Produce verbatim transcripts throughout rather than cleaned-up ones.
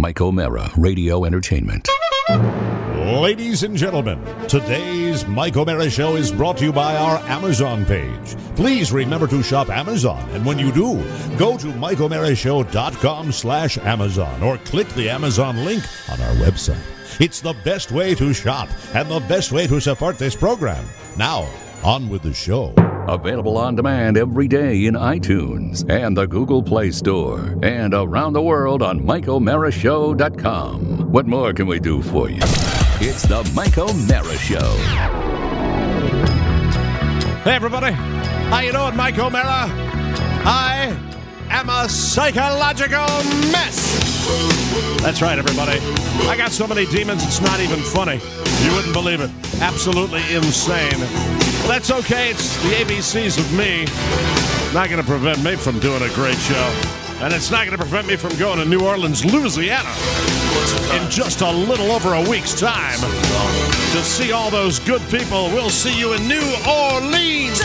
Mike O'Mara, Radio Entertainment. Ladies and gentlemen, today's Mike O'Mara Show is brought to you by our Amazon page. Please remember to shop Amazon, and when you do, go to mike o'mara show dot com slash Amazon or click the Amazon link on our website. It's the best way to shop and the best way to support this program. Now, on with the show. Available on demand every day in iTunes and the Google Play Store and around the world on mike o'mara show dot com. What more can we do for you? It's the Mike O'Mara Show. Hey, everybody. How you doing, Mike O'Mara? I am a psychological mess. That's right, everybody. I got so many demons, it's not even funny. You wouldn't believe it. Absolutely insane. Well, that's okay. It's the A B Cs of me. Not going to prevent me from doing a great show. And it's not going to prevent me from going to New Orleans, Louisiana in just a little over a week's time to see all those good people. We'll see you in New Orleans.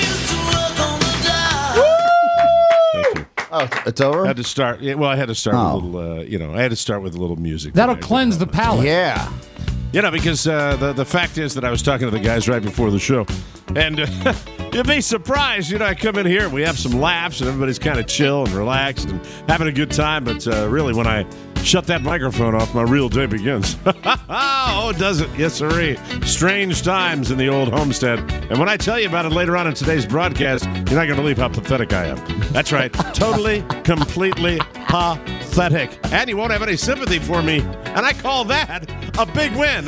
Oh, it's over? I had to start. Yeah, well, I had to start Oh. with a little, uh, you know, I had to start with a little music. That'll today. cleanse the palate. Yeah. You know, because uh, the, the fact is that I was talking to the guys right before the show. And uh, you'd be surprised. You know, I come in here, we have some laughs, and everybody's kind of chill and relaxed and having a good time. But uh, really, when I shut that microphone off, my real day begins. Oh, does it? Yes, sirree. Strange times in the old homestead. And when I tell you about it later on in today's broadcast, you're not going to believe how pathetic I am. That's right. Totally, completely pathetic. And you won't have any sympathy for me. And I call that a big win.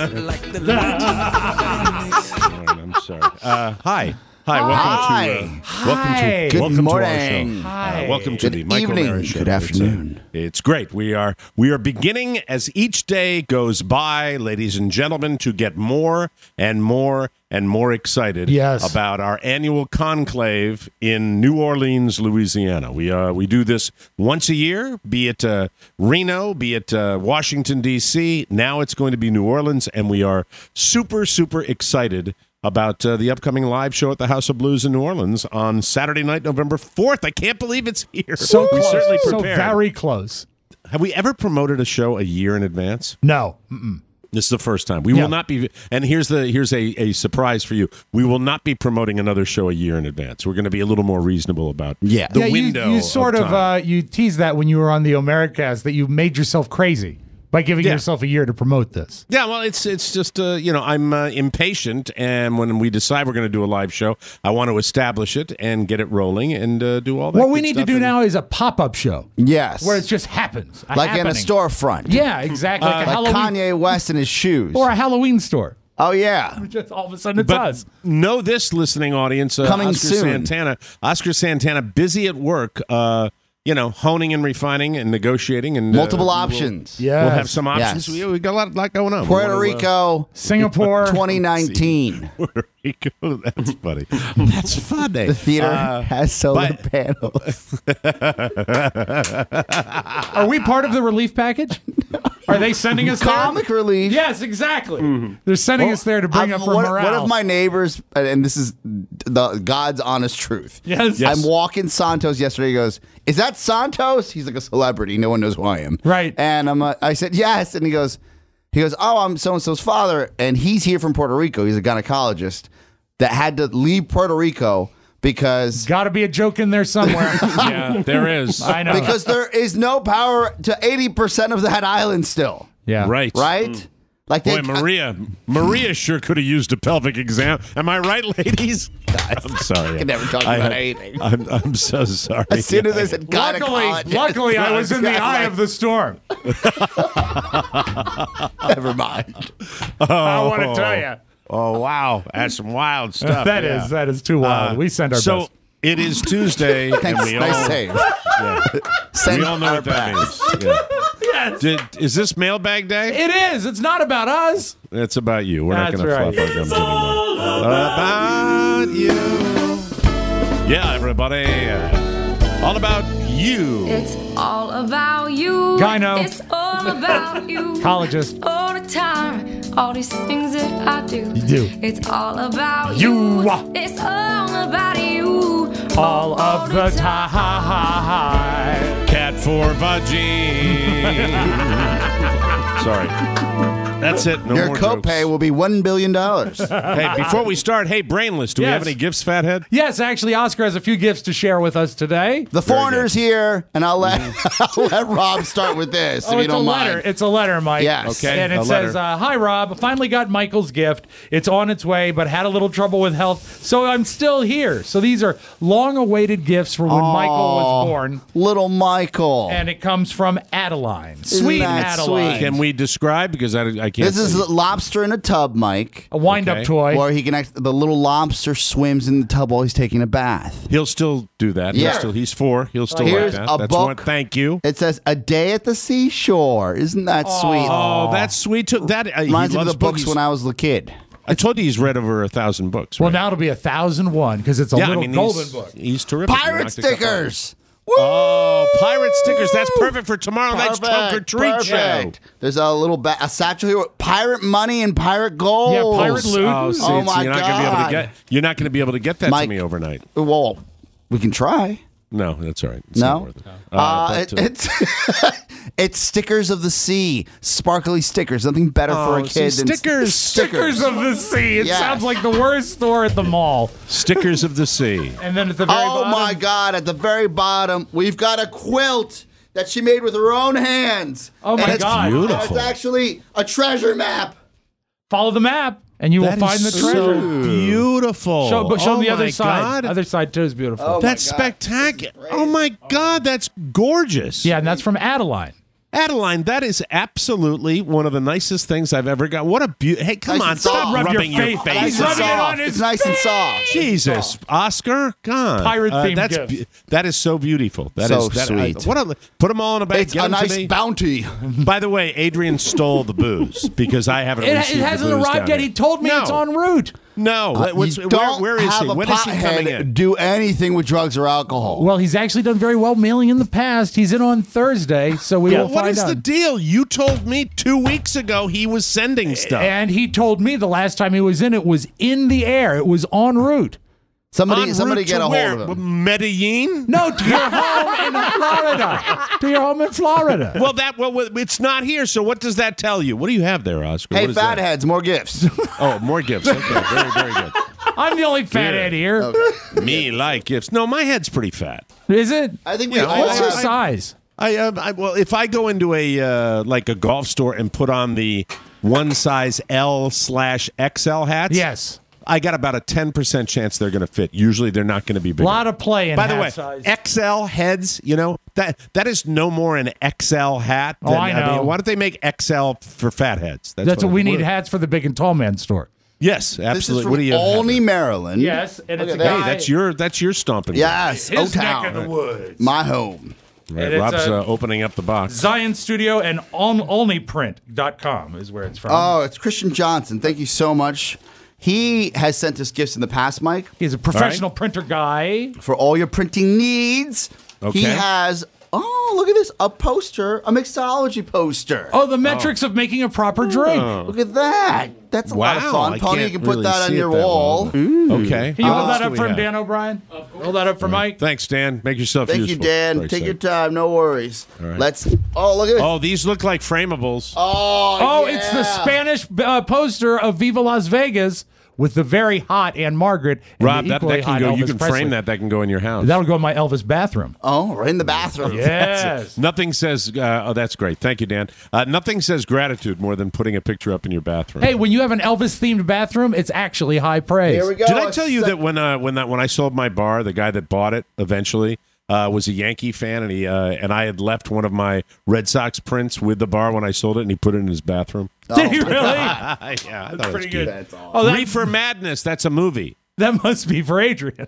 I'm sorry. Uh, hi. Hi, welcome Hi. to uh, welcome Hi. to Good welcome morning. to our show. Hi. Uh, welcome to Good the Mike evening. O'Mara Show. Good afternoon. It's, uh, it's great. We are we are beginning as each day goes by, ladies and gentlemen, to get more and more and more excited Yes. about our annual conclave in New Orleans, Louisiana. We uh, we do this once a year, be it uh, Reno, be it uh, Washington, D C Now it's going to be New Orleans, and we are super, super excited about uh, the upcoming live show at the House of Blues in New Orleans on Saturday night, November fourth. I can't believe it's here. So we close. certainly So prepared. very close. Have we ever promoted a show a year in advance? No. Mm-mm. This is the first time. We Yeah. will not be, and here's the here's a, a surprise for you. We will not be promoting another show a year in advance. We're going to be a little more reasonable about Yeah. the yeah, window. you, you sort of, time. uh, you teased that when you were on the Omeracast that you made yourself crazy by giving Yeah. yourself a year to promote this. Yeah, well, it's it's just uh, you know I'm uh, impatient, and when we decide we're going to do a live show, I want to establish it and get it rolling and uh, do all that. What we good need to stuff do and- now is a pop-up show Yes. where it just happens. a like in a happening. storefront. Yeah, exactly. Like a Like Halloween Kanye West and his shoes. or a Halloween store. Oh, yeah. Just all of a sudden it's But us. know this, listening audience, uh, Coming Oscar soon. Santana, Oscar Santana, busy at work, uh, you know, honing and refining and negotiating and uh, Multiple we'll- options. Yeah. We'll have some options. Yes. We, we got a lot, lot going on. We Puerto wanna, uh, Rico, Singapore. twenty nineteen. Puerto Rico. That's funny. That's funny. The theater Uh, has solar but- panels. Are we part of the relief package? Are they sending us Comic there? relief. Yes, exactly. They're sending us there to bring I'm- up our one, morale. one of my neighbors, and this is the God's honest truth. Yes. Yes. I'm walking Santos yesterday. He goes, "Is that Santos?" He's like a celebrity. No one knows who I am. Right. And I'm, uh, I said, "Yes." And he goes, he goes, "Oh, I'm so and so's father, and he's here from Puerto Rico. He's a gynecologist that had to leave Puerto Rico because Got to be a joke in there somewhere. Yeah, there is. I know. because there is no power to eighty percent of that island still. yeah. Right. Right? Like they, Boy, Maria, Maria sure could have used a pelvic exam. Am I right, ladies? I'm sorry. I can never talk I- about anything. I'm, I'm so sorry. As soon as I said Luckily, gynecologist, luckily, I was in the eye of the storm. Never mind. I want to tell you. Oh, wow. That's some wild stuff. That yeah. is that is too wild. Uh, we send our so best. it is Tuesday, and Thanks. we Nice all, save. yeah, Send we all know our what that best. means. Yeah. Yes. Did, is this mailbag day? It is. It's not about us. It's about you. We're That's not going to right. flop our gums anymore. About you. Yeah, everybody. Uh, all about you. It's all about you. Gyno. It's all about you. Collegist. All the time. All these things that I do. You do. It's all about You. you. It's all about you. All of the time. Cat for vagine. Sorry. That's it. No Your more copay jokes. will be one billion dollars. Hey, before we start, hey, Brainless, do we Yes. have any gifts, Fathead? Yes, actually, Oscar has a few gifts to share with us today. The foreigner's here, and I'll let I'll let Rob start with this. Oh, if you it's a don't letter. mind. It's a letter, Mike. Yes. Okay, And a it says, letter. uh, "Hi, Rob. Finally got Michael's gift. It's on its way, but had a little trouble with health, so I'm still here." So these are long-awaited gifts for when Michael was born, Little Michael. and it comes from Adeline. Sweet that Adeline. sweet? Can we describe? Because I, I can't This is see. a lobster in a tub, Mike. A wind-up Okay. toy. Where he can act, the little lobster swims in the tub while he's taking a bath. He'll still do that. He'll Yeah. still, he's four. He'll still like Here's that. a That's book. one. Thank you. It says "A Day at the Seashore." Isn't that sweet? Oh, that's sweet too. That uh, he Reminds me of loves the books books. when I was a kid. I told you he's read over a thousand books. Well, right? now it'll be a thousand one because it's a yeah, little I mean, golden he's, book. He's terrific. He Pirate knocked a couple stickers. Oh, pirate stickers. That's perfect for tomorrow night's trunk or treat show. perfect. There's a little ba- a satchel here with pirate money and pirate gold. Yeah, pirate loot. Oh, see, Oh, so my you're not gonna be able to God. get. You're not going to be able to get that Mike- to me overnight. Well, we can try. No, that's all right. It's not No, worth it. uh, Uh, it, but, uh, it's it's stickers of the sea, sparkly stickers. Nothing better for a Oh, see, kid than stickers. Stickers of the Sea. It Yes. sounds like the worst store at the mall. stickers of the sea. And then at the very Oh bottom, my God! At the very bottom, we've got a quilt that she made with her own hands. Oh, my And it's- God. and Beautiful. It's actually a treasure map. follow the map, and you will That find the is treasure. so beautiful. Show, but show oh them the other my side. God. Other side too is beautiful. Oh, That's my God. spectacular. Oh my God, that's gorgeous. Yeah, and that's from Adeline. Adeline, that is absolutely one of the nicest things I've ever got. What a beauty. Hey, come Nice on, and stop soft. Rub your rubbing your face. face. Nice He's and rubbing it soft. on his It's nice and soft. Jesus, Oscar, God, Pirate-themed that's gifts. bu- that is so beautiful. That So is that, sweet. I, what a, put them all in a bag. It's get a 'em to nice me. bounty. By the way, Adrian stole the booze because I haven't. It, it received the hasn't booze arrived down yet. here. He told me no. it's en route. No, what's, you where, don't where is have he? a When is he coming pothead in? do anything with drugs or alcohol. Well, he's actually done very well mailing in the past. He's in on Thursday, so we will What find is out. the deal? You told me two weeks ago he was sending stuff. And he told me the last time he was in, it was in the air. It was en route. somebody, En somebody route get to a where? hold of him. Medellin? No, to your home in Florida. To your home in Florida. Well, that well, it's not here. So what does that tell you? What do you have there, Oscar? Hey, What is that? fatheads, more gifts. Oh, more gifts. Okay, very, very good. I'm the only fathead here. Me like gifts. No, my head's pretty fat. Is it? I think we Yeah, all What's your have- size? I, uh, I well, if I go into a uh, like a golf store and put on the one size L slash X L hats, Yes. I got about a ten percent chance they're going to fit. Usually, they're not going to be A big. lot of play in By the hat way, size. X L heads, you know, that that is no more an X L hat. Oh, than- I know. mean, why don't they make X L for fat heads? That's what I- we need hats for the big and tall man store. Yes, This is absolutely. from What do you have Olney, there? Maryland. Yes, and it's Look a at guy. Hey, that's your that's your stomping. Yes, his O-Town. neck of the woods. My home. Right, And it's, Rob's uh, uh, opening up the box. Zion Studio and only print dot com is where it's from. Oh, it's Christian Johnson. Thank you so much. He has sent us gifts in the past, Mike, He's a professional printer guy. for all your printing needs. Okay. He has, oh, look at this, a poster, a mixology poster. Oh, the metrics of making a proper drink. Look at that. That's a lot of Wow, fun. I Pony, you can't can put really that on see it your that wall. well. Okay. Can you What hold else that do up we for have? Dan O'Brien? Hold that up for Mike. Thanks, Dan. Make yourself Thank useful. you, Dan. Christ's Take sake. your time. No worries. right. Let's, oh, look at this. Oh, these look like framables. Oh, Oh, yeah. it's the Spanish uh, poster of Viva Las Vegas with the very hot Anne Margaret and Rob, the that, equally that can hot go. You Elvis can Presley. frame that. That can go in your house. That'll go in my Elvis bathroom. Oh, right in the bathroom. Yes. Nothing says. Uh, oh, that's great. Thank you, Dan. Uh, nothing says gratitude more than putting a picture up in your bathroom. Hey, when you have an Elvis-themed bathroom, it's actually high praise. Here we go. Did I tell you So- that when uh, when that when I sold my bar, the guy that bought it eventually uh, was a Yankee fan, and he uh, and I had left one of my Red Sox prints with the bar when I sold it, and he put it in his bathroom. Did he really? yeah, I thought it was Pretty cute. good. Oh, that, Reefer Madness. That's a movie. that must be for Adrian.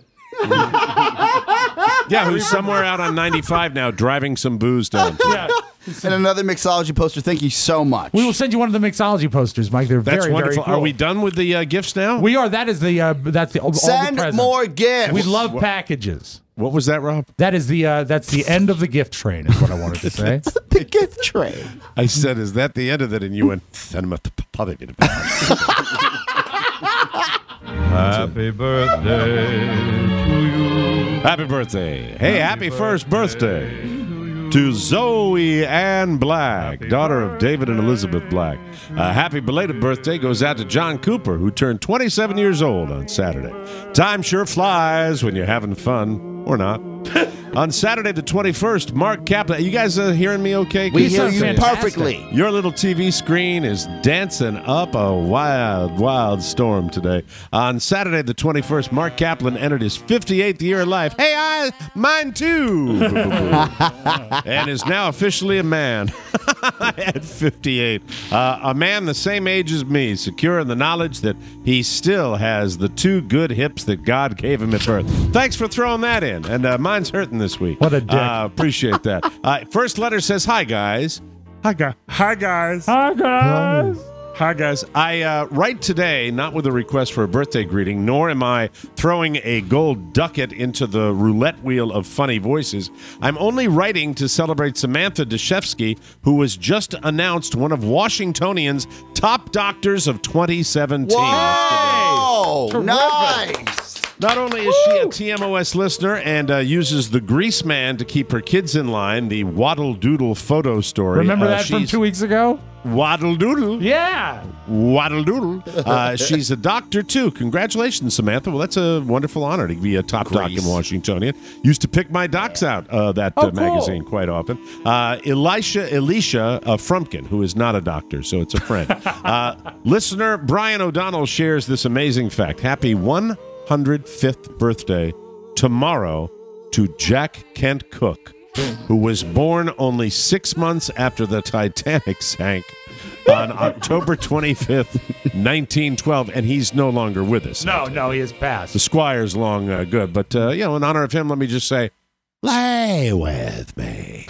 Yeah, who's somewhere out on ninety-five now, driving some booze down. Yeah. And another mixology poster. Thank you so much. We will send you one of the mixology posters, Mike. They're That's very, wonderful. very cool. Are we done with the uh, gifts now? We are. That is the. Uh, that's the. All Send the presents. more gifts. We love packages. What was that, Rob? That is the. Uh, that's the end of the gift train. Is what I wanted to say. the gift tray. I said, "Is that the end of it?" And you went, "Send him a p- puppy." Happy birthday to you. Happy birthday! Hey, happy first birthday! to Zoe Ann Black, daughter of David and Elizabeth Black. A happy belated birthday goes out to John Cooper, who turned twenty-seven years old on Saturday. Time sure flies when you're having fun, or not. On Saturday the twenty-first, Mark Kaplan. You guys uh, hearing me okay? We You hear sound you fantastic. perfectly. Your little T V screen is dancing up a wild, wild storm today. On Saturday the twenty-first, Mark Kaplan entered his fifty-eighth year of life. Hey, I, mine too. And is now officially a man at fifty-eight. Uh, a man the same age as me, secure in the knowledge that he still has the two good hips that God gave him at birth. Thanks for throwing that in. And uh, mine's hurting this week. What a dick. Uh, appreciate that. Uh, first letter says, hi, guys. Hi, guys. Hi, guys. Hi, guys. Hi, guys. I uh, write today not with a request for a birthday greeting, nor am I throwing a gold ducat into the roulette wheel of funny voices. I'm only writing to celebrate Samantha Deshefsky, who was just announced one of Washingtonian's top doctors of twenty seventeen. Oh, Terrific. nice. Not only is she a T M O S listener and uh, uses the Grease Man to keep her kids in line, the Waddle Doodle photo story. Remember uh, that from she's- two weeks ago? Waddle Doodle. Yeah. Waddle Doodle. Uh, she's a doctor, too. Congratulations, Samantha. Well, that's a wonderful honor to be a top doc in Washingtonian. Used to pick my docs out, uh, that Oh, uh, magazine, cool. quite often. Uh, Elisha, Elisha uh, Frumpkin, who is not a doctor, so it's a friend. uh, listener Brian O'Donnell shares this amazing fact. Happy one hundred fifth birthday tomorrow to Jack Kent Cooke, who was born only six months after the Titanic sank on October twenty-fifth, nineteen twelve, and he's no longer with us. No, no, he has passed. The Squire's long uh, good, but, uh, you know, in honor of him, let me just say, lay with me.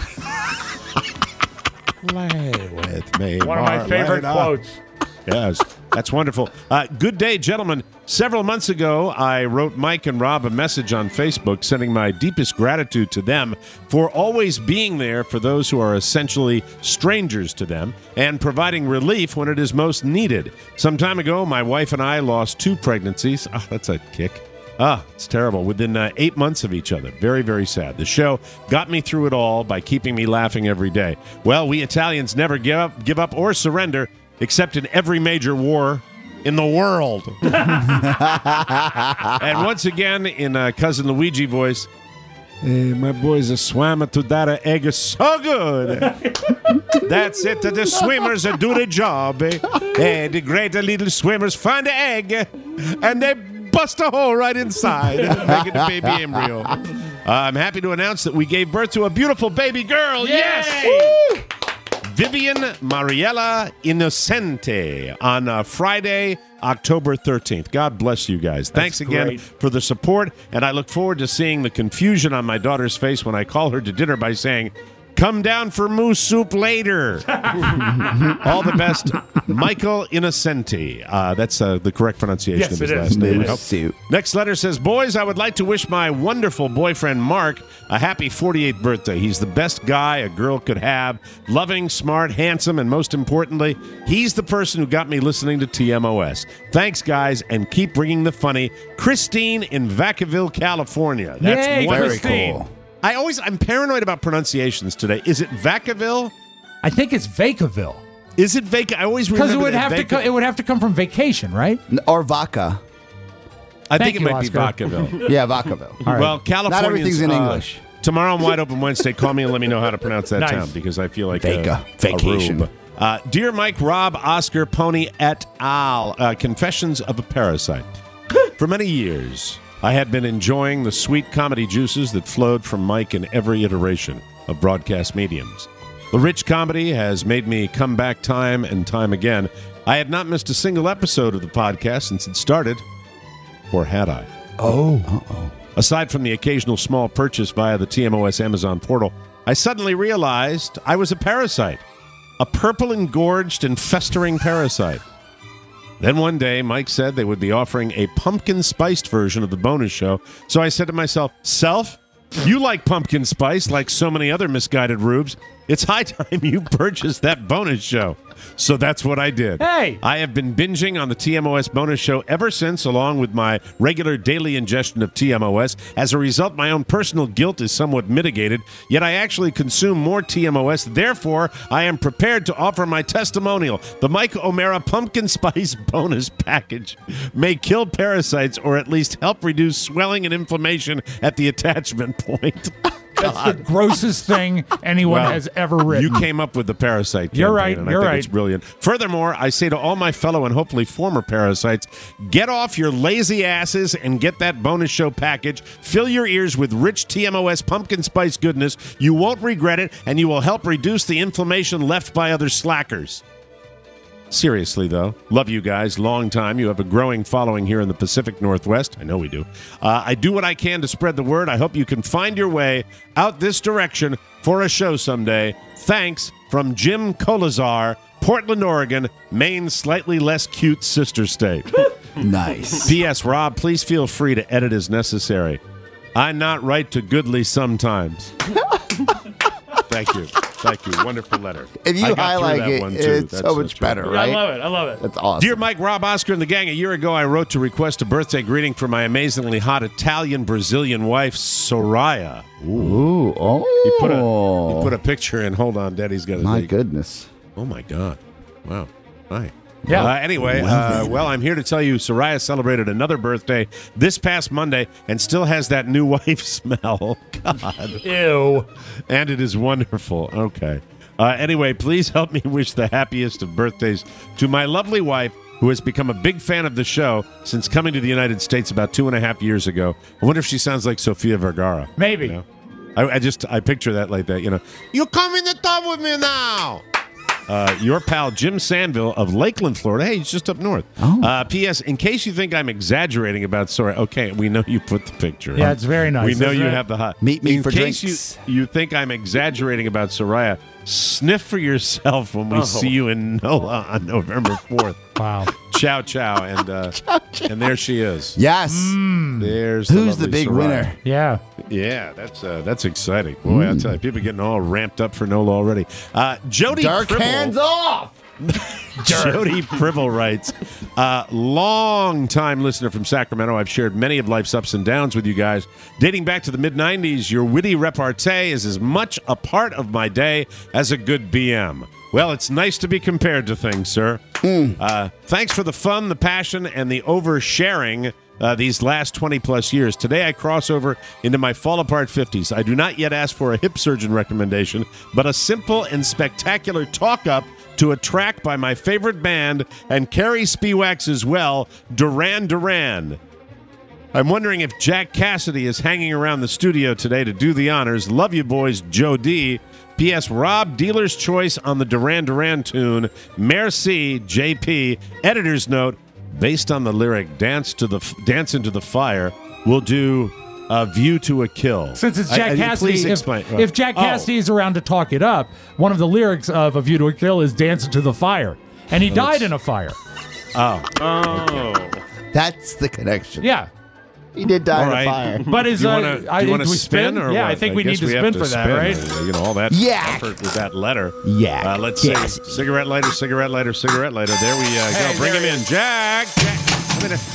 Lay with me. One of my favorite Marlena. quotes. Yes, that's wonderful. Uh, good day, gentlemen. Several months ago, I wrote Mike and Rob a message on Facebook sending my deepest gratitude to them for always being there for those who are essentially strangers to them and providing relief when it is most needed. Some time ago, my wife and I lost two pregnancies. Oh, that's a kick. Ah, it's terrible. Within uh, eight months of each other. Very, very sad. The show got me through it all by keeping me laughing every day. Well, we Italians never give up, give up or surrender, except in every major war in the world. And once again, in uh, Cousin Luigi voice, hey, my boys are swam to that egg is so good. That's it. The swimmers do the job. Eh? Hey, the great little swimmers find the egg, and they bust a hole right inside, making a baby embryo. Uh, I'm happy to announce that we gave birth to a beautiful baby girl. Yes! Woo! Vivian Mariella Innocente on uh, Friday, October thirteenth. God bless you guys. Thanks again great. for the support, and I look forward to seeing the confusion on my daughter's face when I call her to dinner by saying, come down for moose soup later. All the best, Michael Innocenti. Uh, that's uh, the correct pronunciation Yes, of his it is. last name. Moose I hope. soup. Next letter says, boys, I would like to wish my wonderful boyfriend, Mark, a happy forty-eighth birthday. He's the best guy a girl could have. Loving, smart, handsome, and most importantly, he's the person who got me listening to T M O S. Thanks, guys, and keep bringing the funny. Christine in Vacaville, California. That's Yay, wonderful. Very Christine. cool. I always, I'm paranoid about pronunciations today. Is it Vacaville? I think it's Vacaville. Is it Vaca? I always Because remember it would that have to Vaca- co- it would have to come from vacation, right? N- Or vodka. I Thank think it you, might Oscar. be Vacaville. Yeah, Vacaville. All right. Well, California. Not everything's in English. Tomorrow on Wide Open Wednesday, call me and let me know how to pronounce that Nice. town because I feel like Vaca. a, Vacation. A rube. Uh, Dear Mike, Rob, Oscar, Pony, et al. Uh, Confessions of a Parasite. For many years, I had been enjoying the sweet comedy juices that flowed from Mike in every iteration of broadcast mediums. The rich comedy has made me come back time and time again. I had not missed a single episode of the podcast since it started, or had I? Oh. Uh-oh. Aside from the occasional small purchase via the T M O S Amazon portal, I suddenly realized I was a parasite, a purple engorged and festering parasite. Then one day, Mike said they would be offering a pumpkin-spiced version of the bonus show, so I said to myself, Self, you like pumpkin spice like so many other misguided rubes. It's high time you purchase that bonus show. So that's what I did. Hey! I have been binging on the T M O S bonus show ever since, along with my regular daily ingestion of T M O S. As a result, my own personal guilt is somewhat mitigated, yet I actually consume more T M O S. Therefore, I am prepared to offer my testimonial. The Mike O'Mara Pumpkin Spice bonus package may kill parasites or at least help reduce swelling and inflammation at the attachment point. That's the grossest thing anyone Well, has ever written. You came up with the parasite campaign, You're right, and you're I think right. it's brilliant. Furthermore, I say to all my fellow and hopefully former parasites, get off your lazy asses and get that bonus show package. Fill your ears with rich T M O S pumpkin spice goodness. You won't regret it, and you will help reduce the inflammation left by other slackers. Seriously, though, love you guys. Long time. You have a growing following here in the Pacific Northwest. I know we do. Uh, I do what I can to spread the word. I hope you can find your way out this direction for a show someday. Thanks from Jim Colazar, Portland, Oregon, Maine's slightly less cute sister state. Nice. P S. Rob, please feel free to edit as necessary. I not write to goodly sometimes. Thank you. Thank you. Wonderful letter. If you I got through highlight that it, one, too. it's That's- so much that's right. better, I right? love it. I love it. That's awesome. Dear Mike, Rob, Oscar, and the gang, a year ago I wrote to request a birthday greeting for my amazingly hot Italian-Brazilian wife, Soraya. Ooh, oh. He put a he put a picture in. Hold on, Daddy's got his My name. goodness. Oh, my God. Wow. Hi. Yeah. Uh, anyway, uh, well, I'm here to tell you Soraya celebrated another birthday this past Monday and still has that new wife smell. God. Ew. And it is wonderful. Okay. Uh, anyway, please help me wish the happiest of birthdays to my lovely wife, who has become a big fan of the show since coming to the United States about two and a half years ago. I wonder if she sounds like Sofia Vergara. Maybe. You know? I, I just I picture that like that. You know, you come in the tub with me now. Uh, your pal Jim Sandville of Lakeland, Florida. Hey, he's just up north. Oh. Uh, P S. In case you think I'm exaggerating about Soraya, okay, we know you put the picture. Yeah, in. it's very nice, We know isn't you it? have the hot. Meet me In for case drinks. you you think I'm exaggerating about Soraya, sniff for yourself when we see you in NOLA on November fourth. Wow. Ciao, ciao, and uh, and there she is. Yes. There's Who's the, the big lovely Soraya. winner? Yeah. Yeah, that's uh, that's exciting. Boy, I'll tell you, people are getting all ramped up for NOLA already. Uh, Jody Dark Pribble- hands off. Jody Pribble writes, uh, long-time listener from Sacramento. I've shared many of life's ups and downs with you guys. Dating back to the mid nineties, your witty repartee is as much a part of my day as a good B M. Well, it's nice to be compared to things, sir. Uh, thanks for the fun, the passion, and the oversharing uh, these last twenty-plus years. Today, I cross over into my fall-apart fifties. I do not yet ask for a hip surgeon recommendation, but a simple and spectacular talk-up to a track by my favorite band and Carrie Spiewak's as well, Duran Duran. I'm wondering if Jack Cassidy is hanging around the studio today to do the honors. Love you, boys. Joe D. P S. Rob, dealer's choice on the Duran Duran tune. Merci, J P. Editor's note, based on the lyric "Dance to the Dance into the Fire," we'll do a View to a Kill. Since it's I- Jack I- Cassidy, please if, explain. if Jack Oh. Cassidy is around to talk it up, one of the lyrics of A View to a Kill is "Dancing to the Fire," and he died in a fire. Oh. That's the connection. Yeah, He did die All in a right. fire. but is Do you uh, want to I, do you want do to we spin, or yeah, what? I think we guess need to have spin for that, right? Uh, You know all that Yak. effort with that letter. Yak. Uh, let's see. Cassidy. Cigarette lighter, cigarette lighter, cigarette lighter. There we uh, Hey, go. Bring there him he in, Jack. Jack. I'm gonna-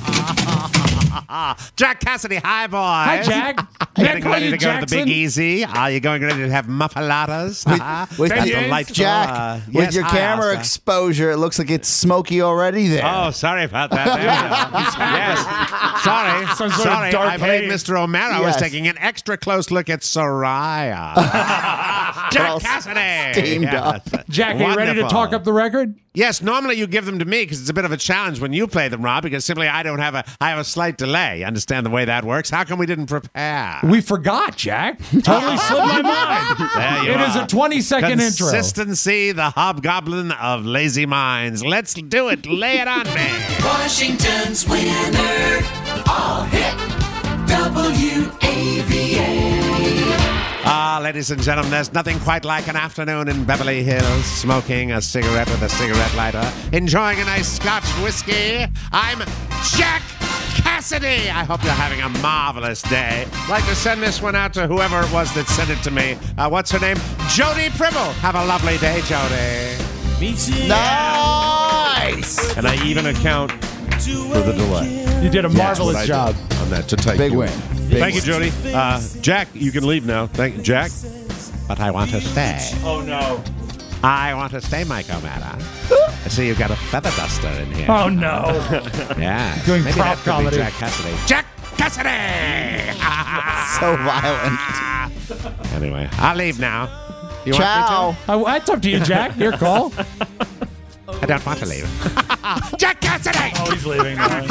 Jack Cassidy, hi boy. Hi, Jack. May I Getting call ready you to go to the Jackson? Big Easy. Are you going ready to have muffaladas? Uh-huh. With, That's your, delightful. Jack, Uh, with yes, your hi, camera Oscar. exposure, it looks like it's smoky already there. Oh, sorry about that. There we go. Yes. Sorry. Some sort of sorry. dark I believe haze. Mister O'Mara was Yes. taking an extra close look at Soraya. Jack all Cassidy. steamed Yes. up. Jack, are you ready to Wonderful. talk up the record? Yes, normally you give them to me because it's a bit of a challenge when you play them, Rob, because simply I don't have a I have a slight delay. You understand the way that works? How come we didn't prepare? We forgot, Jack. Totally slipped my mind. There you It is are. a twenty-second intro. Consistency, the hobgoblin of lazy minds. Let's do it. Lay it on me. Washington's winner, all hit W A V A. Ah, ladies and gentlemen, there's nothing quite like an afternoon in Beverly Hills, smoking a cigarette with a cigarette lighter, enjoying a nice Scotch whiskey. I'm Jack Cassidy. I hope you're having a marvelous day. I'd like to send this one out to whoever it was that sent it to me. Uh, what's her name? Jody Pribble. Have a lovely day, Jody. Nice. And I even account for the delay. You did a That's what marvelous I job. did on that to take Big you. win. Big Thank you, win. Jody. Uh, Jack, you can leave now. Thank you, Jack. But I want to stay. Oh, no. I want to stay, Mike O'Mara. I see you've got a feather duster in here. Oh, no. Yeah. Doing Maybe prop that could be comedy. Jack Cassidy. Jack Cassidy! So violent. Anyway, I'll leave now. You Ciao. Oh, that's up to you, Jack. Your call. want me to? I don't want to leave. Jack Cassidy! Oh, he's leaving now.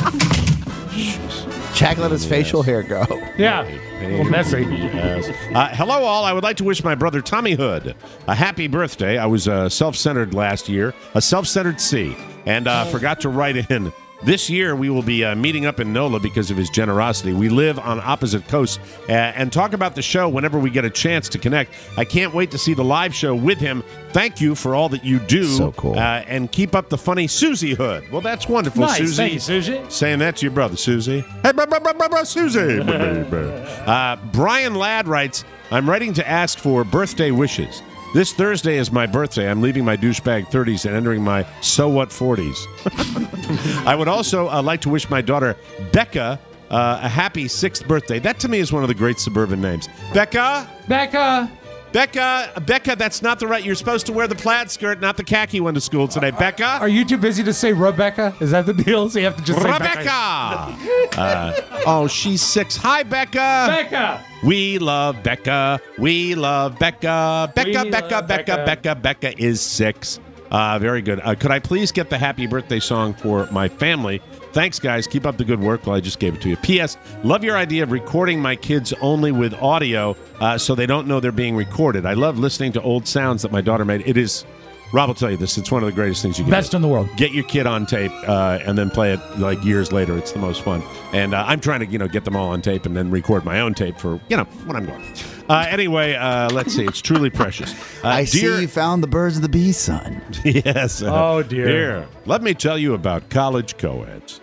Jack let his facial hair go. Yeah. A little messy. Yes. Uh, hello, all. I would like to wish my brother Tommy Hood a happy birthday. I was uh, self-centered last year, a self-centered C, and uh, forgot to write in. This year, we will be uh, meeting up in NOLA because of his generosity. We live on opposite coasts uh, and talk about the show whenever we get a chance to connect. I can't wait to see the live show with him. Thank you for all that you do. So cool. Uh, and keep up the funny Susie Hood. Well, that's wonderful, Nice. Susie. Thank you, Susie. Saying that to your brother, Susie. Hey, bro, bro, bro, bro, bro, Susie. uh, Brian Ladd writes, I'm writing to ask for birthday wishes. This Thursday is my birthday. I'm leaving my douchebag thirties and entering my so what forties. I would also uh, like to wish my daughter, Becca, uh, a happy sixth birthday. That to me is one of the great suburban names. Becca? Becca. Becca, Becca, that's not the right. You're supposed to wear the plaid skirt, not the khaki one to school today. Becca? Are you too busy to say Rebecca? Is that the deal? So you have to just say Rebecca! Becca. uh, oh, she's six. Hi, Becca. Becca. We love Becca. We love Becca. Becca, We Becca, love Becca, Becca. Becca, Becca is six. Uh, very good. Uh, could I please get the happy birthday song for my family? Thanks, guys. Keep up the good work. Well, I just gave it to you. P S. Love your idea of recording my kids only with audio uh, so they don't know they're being recorded. I love listening to old sounds that my daughter made. It is, Rob will tell you this, it's one of the greatest things you can Best do. in the world. Get your kid on tape uh, and then play it like years later. It's the most fun. And uh, I'm trying to, you know, get them all on tape and then record my own tape for, you know, when I'm gone. Uh, anyway, uh, let's see. It's truly precious. Uh, I dear, see you found the birds of the bees, son. Yes. uh, Oh, dear. Here, let me tell you about college co-eds.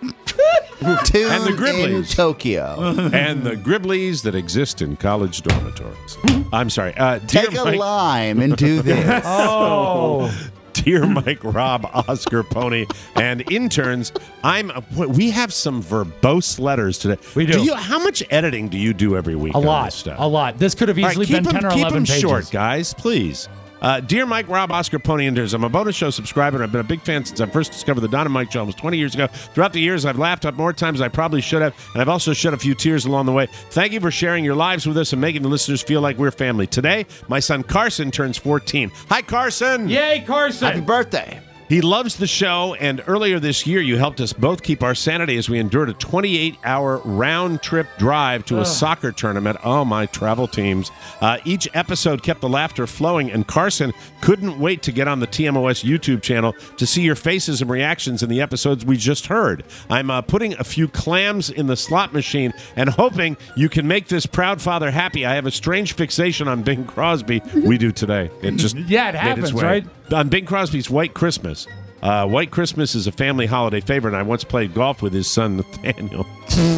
Two And the in Gribblies. Tokyo. and the Gribblies that exist in college dormitories. I'm sorry. Uh, dear Take a Mike, lime and do this. Oh. dear Mike, Rob, Oscar, Pony, and interns, I'm. We have some verbose letters today. We do. you, how much editing do you do every week? A on lot. This stuff? A lot. This could have All right, easily keep been them, ten or keep eleven them pages. short, guys, please. Uh, dear Mike, Rob, Oscar, Pony, and Interns, I'm a bonus show subscriber, and I've been a big fan since I first discovered the Don and Mike show almost twenty years ago. Throughout the years, I've laughed up more times than I probably should have, and I've also shed a few tears along the way. Thank you for sharing your lives with us and making the listeners feel like we're family. Today, my son Carson turns fourteen. Hi, Carson! Yay, Carson. Happy birthday. He loves the show, and earlier this year, you helped us both keep our sanity as we endured a twenty-eight hour round-trip drive to a soccer tournament. Oh, my travel teams. Uh, each episode kept the laughter flowing, and Carson couldn't wait to get on the T M O S YouTube channel to see your faces and reactions in the episodes we just heard. I'm uh, putting a few clams in the slot machine and hoping you can make this proud father happy. I have a strange fixation on Bing Crosby. We do today. It just Yeah, it made happens, its way. right? On Bing Crosby's White Christmas. Uh, White Christmas is a family holiday favorite, and I once played golf with his son, Nathaniel.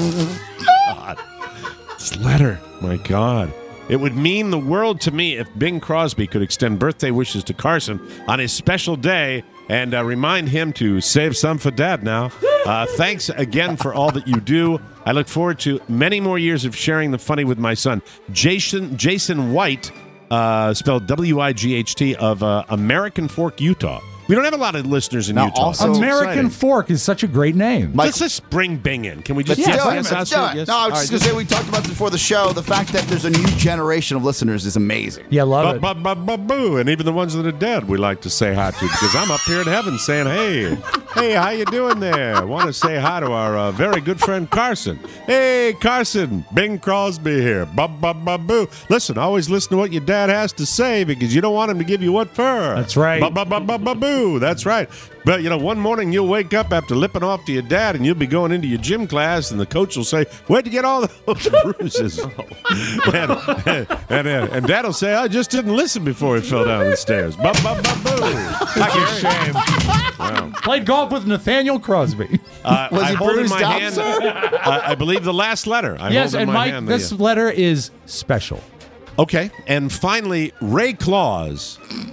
God. This letter, my God. It would mean the world to me if Bing Crosby could extend birthday wishes to Carson on his special day and uh, remind him to save some for Dad now. Uh, thanks again for all that you do. I look forward to many more years of sharing the funny with my son. Jason, Jason White, uh, spelled W I G H T, of uh, American Fork, Utah. We don't have a lot of listeners in Now, Utah. also- That's American exciting. Fork is such a great name. Mike- Let's just bring Bing in. Can we just Let's yes, do it. yes, Let's do Oscar? it. Yes. No, I was All just right, going to say, we talked about this before the show. The fact that there's a new generation of listeners is amazing. Yeah, love it. Ba, ba, ba, ba, boo. And even the ones that are dead, we like to say hi to because I'm up here in heaven saying, hey, hey, how you doing there? Want to say hi to our uh, very good friend Carson. Hey, Carson, Bing Crosby here. Ba, ba, ba, boo. Listen, always listen to what your dad has to say because you don't want him to give you what for. That's right. Ba, ba, ba, ba, ba, boo. That's right. But, you know, one morning you'll wake up after lipping off to your dad and you'll be going into your gym class and the coach will say, where'd you get all those bruises? and, and, and, and dad will say, I just didn't listen before he fell down the stairs. Ba, ba, ba, boo. Such a shame. Wow. Played golf with Nathaniel Crosby. Uh, Was I he hold in bruised my up, hand, sir? uh, I believe the last letter. I Yes, hold in and my Mike, hand the, this uh, letter is special. Okay, and finally, Ray Claus.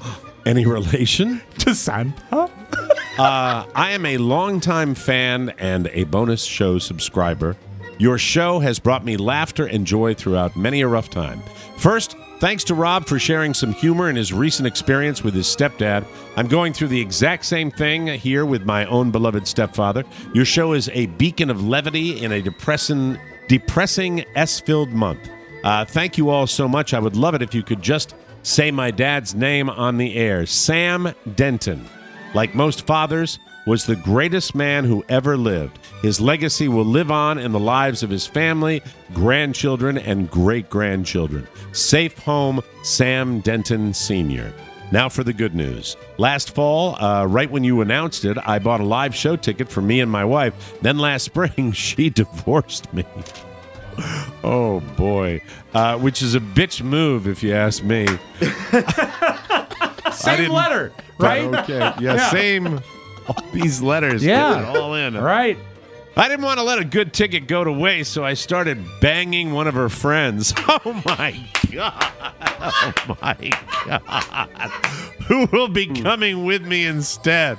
Any relation? To Santa? Uh, I am a longtime fan and a bonus show subscriber. Your show has brought me laughter and joy throughout many a rough time. First, thanks to Rob for sharing some humor in his recent experience with his stepdad. I'm going through the exact same thing here with my own beloved stepfather. Your show is a beacon of levity in a depressing, depressing S-filled month. Uh, thank you all so much. I would love it if you could just say my dad's name on the air. Sam Denton. Like most fathers, was the greatest man who ever lived. His legacy will live on in the lives of his family, grandchildren, and great-grandchildren. Safe home, Sam Denton Senior Now for the good news. Last fall, uh, right when you announced it, I bought a live show ticket for me and my wife. Then last spring, she divorced me. Oh, boy. Uh, which is a bitch move, if you ask me. Same letter, right? Okay. Yeah, yeah, same. All these letters. Yeah. Get it all in. Right. I didn't want to let a good ticket go to waste, so I started banging one of her friends. Oh, my God. Oh, my God. Who will be coming with me instead?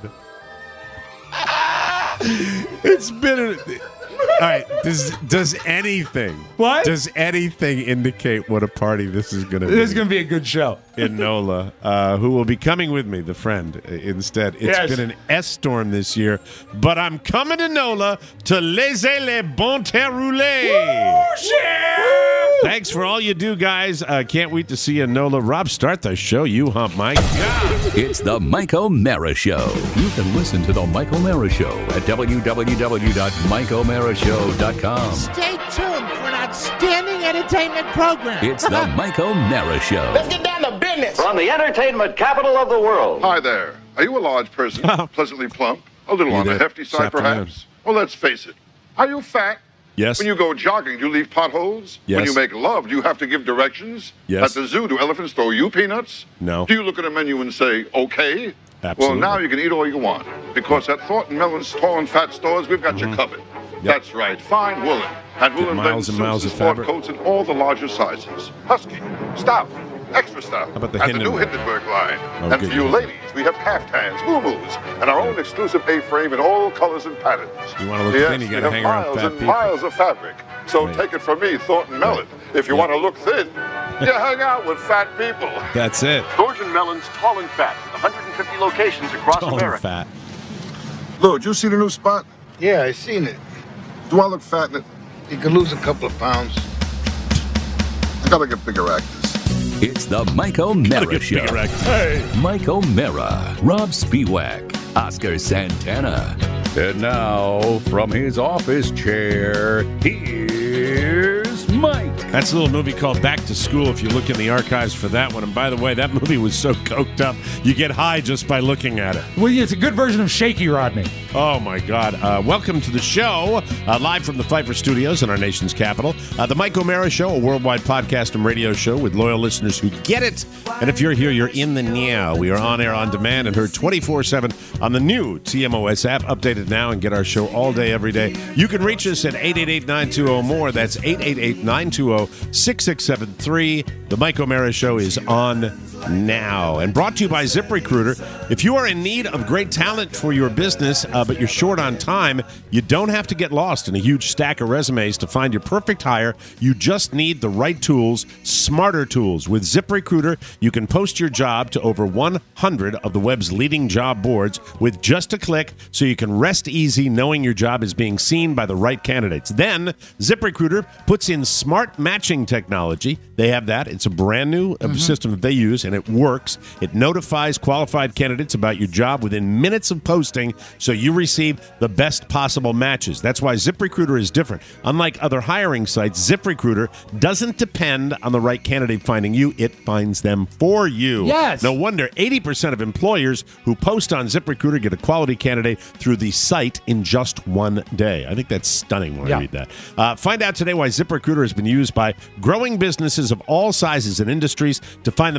It's been a... All right, does, does anything... What? Does anything indicate what a party this is going to be? This is going to be a good show. In NOLA, uh, who will be coming with me, the friend, uh, instead. It's Yes. been an S-storm this year, but I'm coming to NOLA to laisser les bons terres rouler. Thanks for all you do, guys. Uh, can't wait to see you in NOLA. Rob, start the show. You hump, Mike. It's the Mike O'Mara Show. You can listen to the Mike O'Mara Show at w w w dot mike o'mara show dot com. Stay tuned for an outstanding entertainment program. It's the Mike O'Mara Show. Let's get down to business. From the entertainment capital of the world. Hi there. Are you a large person, pleasantly plump, a little You on the did. hefty This side afternoon. perhaps? Well, let's face it. Are you fat? Yes. When you go jogging, do you leave potholes? Yes. When you make love, do you have to give directions? Yes. At the zoo, do elephants throw you peanuts? No. Do you look at a menu and say, okay? Absolutely. Well, now you can eat all you want, because at Thornton Mellon's tall and fat stores, we've got you covered. That's right, fine woolen. And woolen miles blends and miles suits of and sport fabric. coats in all the larger sizes. Husky, stout, extra stout. How about the and the new Hindenburg? Hindenburg line. Oh, and good, for you good. ladies, we have caftans, moo-moos, and our own exclusive A-frame in all colors and patterns. You wanna look yes, thin, you we gotta have hang around miles fat and people. miles of fabric. So Right. take it from me, Thornton Mellon. If you want to look thin, you hang out with fat people. That's it. Thornton Mellon's Tall and Fat, with one hundred fifty locations across Tall and America. fat. Lou, did you see the new spot? Yeah, I seen it. Do I look fat in it? You could lose a couple of pounds. I gotta get bigger actors. It's the Mike O'Mara Show. Bigger act. Mike O'Mara, Rob Spiewak, Oscar Santana. And now, from his office chair, here's Mike. That's a little movie called Back to School if you look in the archives for that one. And by the way, that movie was so coked up, you get high just by looking at it. Well, yeah, it's a good version of Shaky Rodney. Oh, my God. Uh, welcome to the show, uh, live from the Pfeiffer Studios in our nation's capital. Uh, the Mike O'Mara Show, a worldwide podcast and radio show with loyal listeners who get it. And if you're here, you're in the now. We are on air on demand and heard twenty-four seven on the new T M O S app. Updated now and get our show all day, every day. You can reach us at eight eight eight, nine two zero, more. That's eight eight eight, nine two zero, six six seven three. The Mike O'Mara Show is on now and brought to you by ZipRecruiter. If you are in need of great talent for your business, uh, but you're short on time, you don't have to get lost in a huge stack of resumes to find your perfect hire. You just need the right tools, smarter tools. With ZipRecruiter, you can post your job to over one hundred of the web's leading job boards with just a click, so you can rest easy knowing your job is being seen by the right candidates. Then ZipRecruiter puts in smart matching technology. They have that. It's a brand new uh, system that they use, and it works. It notifies qualified candidates about your job within minutes of posting, so you receive the best possible matches. That's why ZipRecruiter is different. Unlike other hiring sites, ZipRecruiter doesn't depend on the right candidate finding you. It finds them for you. Yes. No wonder eighty percent of employers who post on ZipRecruiter get a quality candidate through the site in just one day. I think that's stunning when Yeah. I read that. Uh, find out today why ZipRecruiter has been used by growing businesses of all sizes and industries to find the most qualified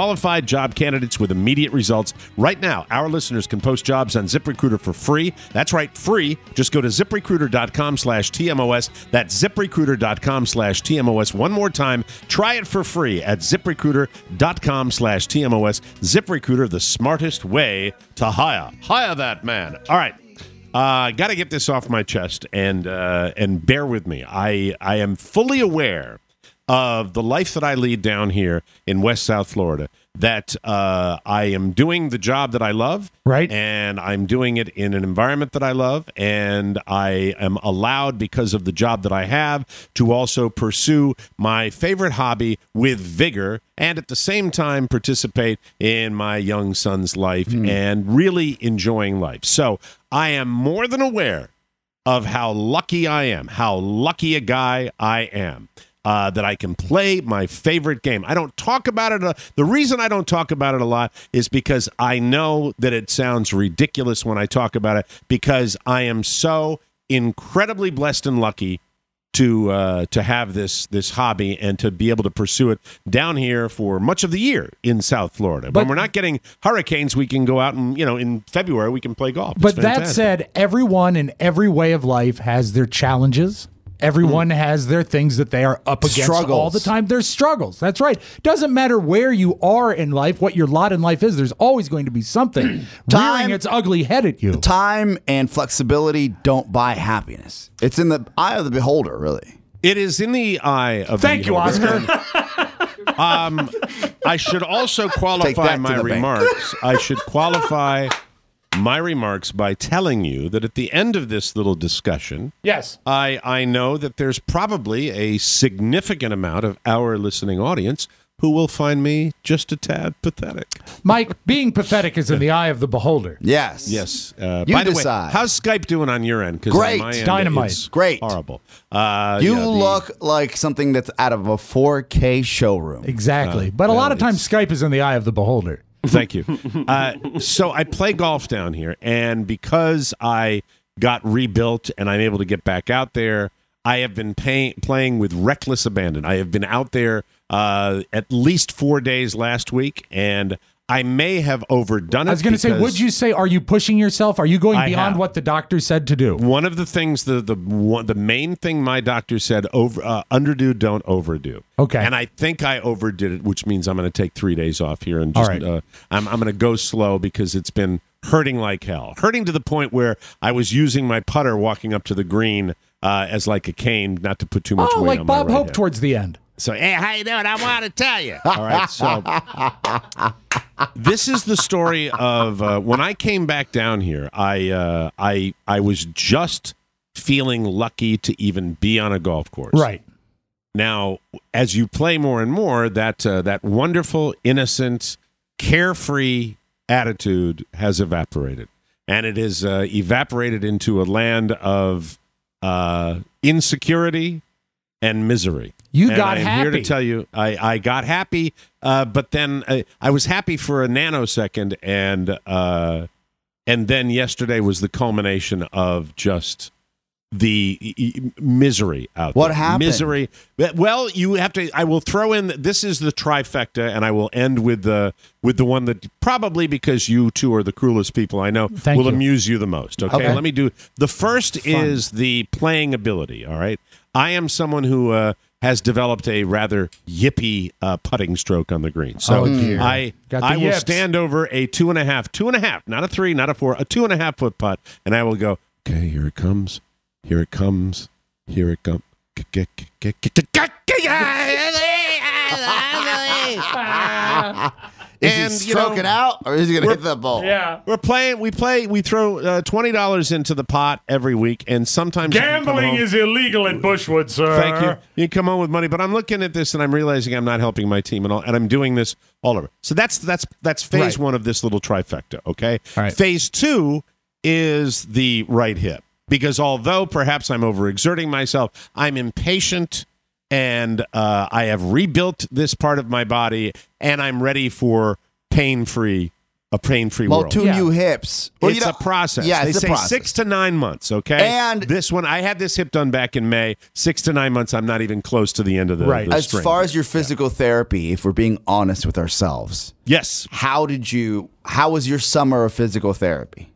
qualified job candidates with immediate results. Right now, our listeners can post jobs on ZipRecruiter for free. That's right, free. Just go to ZipRecruiter.com slash TMOS. That's ZipRecruiter.com slash TMOS. One more time, try it for free at ZipRecruiter.com slash TMOS. ZipRecruiter, the smartest way to hire. Hire that man. All right. I uh, got to get this off my chest, and uh, and bear with me. I, I am fully aware of the life that I lead down here in West South Florida, that uh, I am doing the job that I love, right? And I'm doing it in an environment that I love, and I am allowed, because of the job that I have, to also pursue my favorite hobby with vigor, and at the same time participate in my young son's life mm. and really enjoying life. So I am more than aware of how lucky I am, how lucky a guy I am. Uh, that I can play my favorite game. I don't talk about it. Uh, the reason I don't talk about it a lot is because I know that it sounds ridiculous when I talk about it, because I am so incredibly blessed and lucky to uh, to have this this hobby and to be able to pursue it down here for much of the year in South Florida. But when we're not getting hurricanes, we can go out and, you know, in February we can play golf. It's but fantastic. That said, everyone in every way of life has their challenges. Everyone mm. has their things that they are up against struggles. all the time. There's struggles. That's right. Doesn't matter where you are in life, what your lot in life is, there's always going to be something time, rearing its ugly head at you. Time and flexibility don't buy happiness. It's in the eye of the beholder, really. It is in the eye of Thank the beholder. you, Oscar. um, I should also qualify my remarks. I should qualify my remarks by telling you that at the end of this little discussion, yes, I, I know that there's probably a significant amount of our listening audience who will find me just a tad pathetic. Mike, being pathetic is in the eye of the beholder. Yes. Yes. Uh, you by decide. the way, how's Skype doing on your end? 'Cause Great. on my end, Dynamite. It's Great. Horrible. Uh, you yeah, the, look like something that's out of a four K showroom. Exactly. Uh, but a well, lot of times Skype is in the eye of the beholder. Thank you. Uh, so I play golf down here, and because I got rebuilt and I'm able to get back out there, I have been pay- playing with reckless abandon. I have been out there uh, at least four days last week, and I may have overdone it. I was going to say, would you say, are you pushing yourself? Are you going I beyond have. what the doctor said to do? One of the things, the the one, the main thing my doctor said, over uh, underdo, don't overdo. Okay. And I think I overdid it, which means I'm going to take three days off here and just All right. uh, I'm I'm going to go slow because it's been hurting like hell, hurting to the point where I was using my putter walking up to the green uh, as like a cane, not to put too much Oh, weight like on Bob my right Hope hand. towards the end. So, hey, how you doing? I want to tell you. All right, so this is the story of uh, when I came back down here. I uh, I I was just feeling lucky to even be on a golf course. Right. Now, as you play more and more, that uh, that wonderful, innocent, carefree attitude has evaporated, and it has uh, evaporated into a land of uh, insecurity and misery. You and got I am happy. here to tell you, I, I got happy, uh, but then I, I was happy for a nanosecond, and uh, and then yesterday was the culmination of just the e- e- misery out What there. happened? Misery. Well, you have to. I will throw in. This is the trifecta, and I will end with the with the one that probably, because you two are the cruelest people I know, Thank will you. amuse you the most. Okay? Okay. Let me do. The first Fun. is the playing ability. All right. I am someone who uh, has developed a rather yippy uh, putting stroke on the green. So Oh, dear. I Got the I will yips. stand over a two and a half, two and a half, not a three, not a four, a two and a half foot putt, and I will go, okay, here it comes, here it comes, here it comes. Is And, he you know, stroking out, or is he going to hit the ball? Yeah. We're playing. We play. We throw uh, twenty dollars into the pot every week, and sometimes you can come Gambling home- is illegal at Bushwood, sir. Thank you. You can come home with money, but I'm looking at this and I'm realizing I'm not helping my team and all, and I'm doing this all over. So that's that's that's phase Right. one of this little trifecta. Okay. All right. Phase two is the right hip, because although perhaps I'm overexerting myself, I'm impatient. And uh, I have rebuilt this part of my body, and I'm ready for pain-free a pain-free well, world. two Yeah. new hips. Well, It's you know- a process. Yeah, they it's a say process. six to nine months, okay? And- this one, I had this hip done back in May. Six to nine months, I'm not even close to the end of the, Right. the As string. far as your physical therapy, if we're being honest with ourselves, Yes, how did you? How was your summer of physical therapy?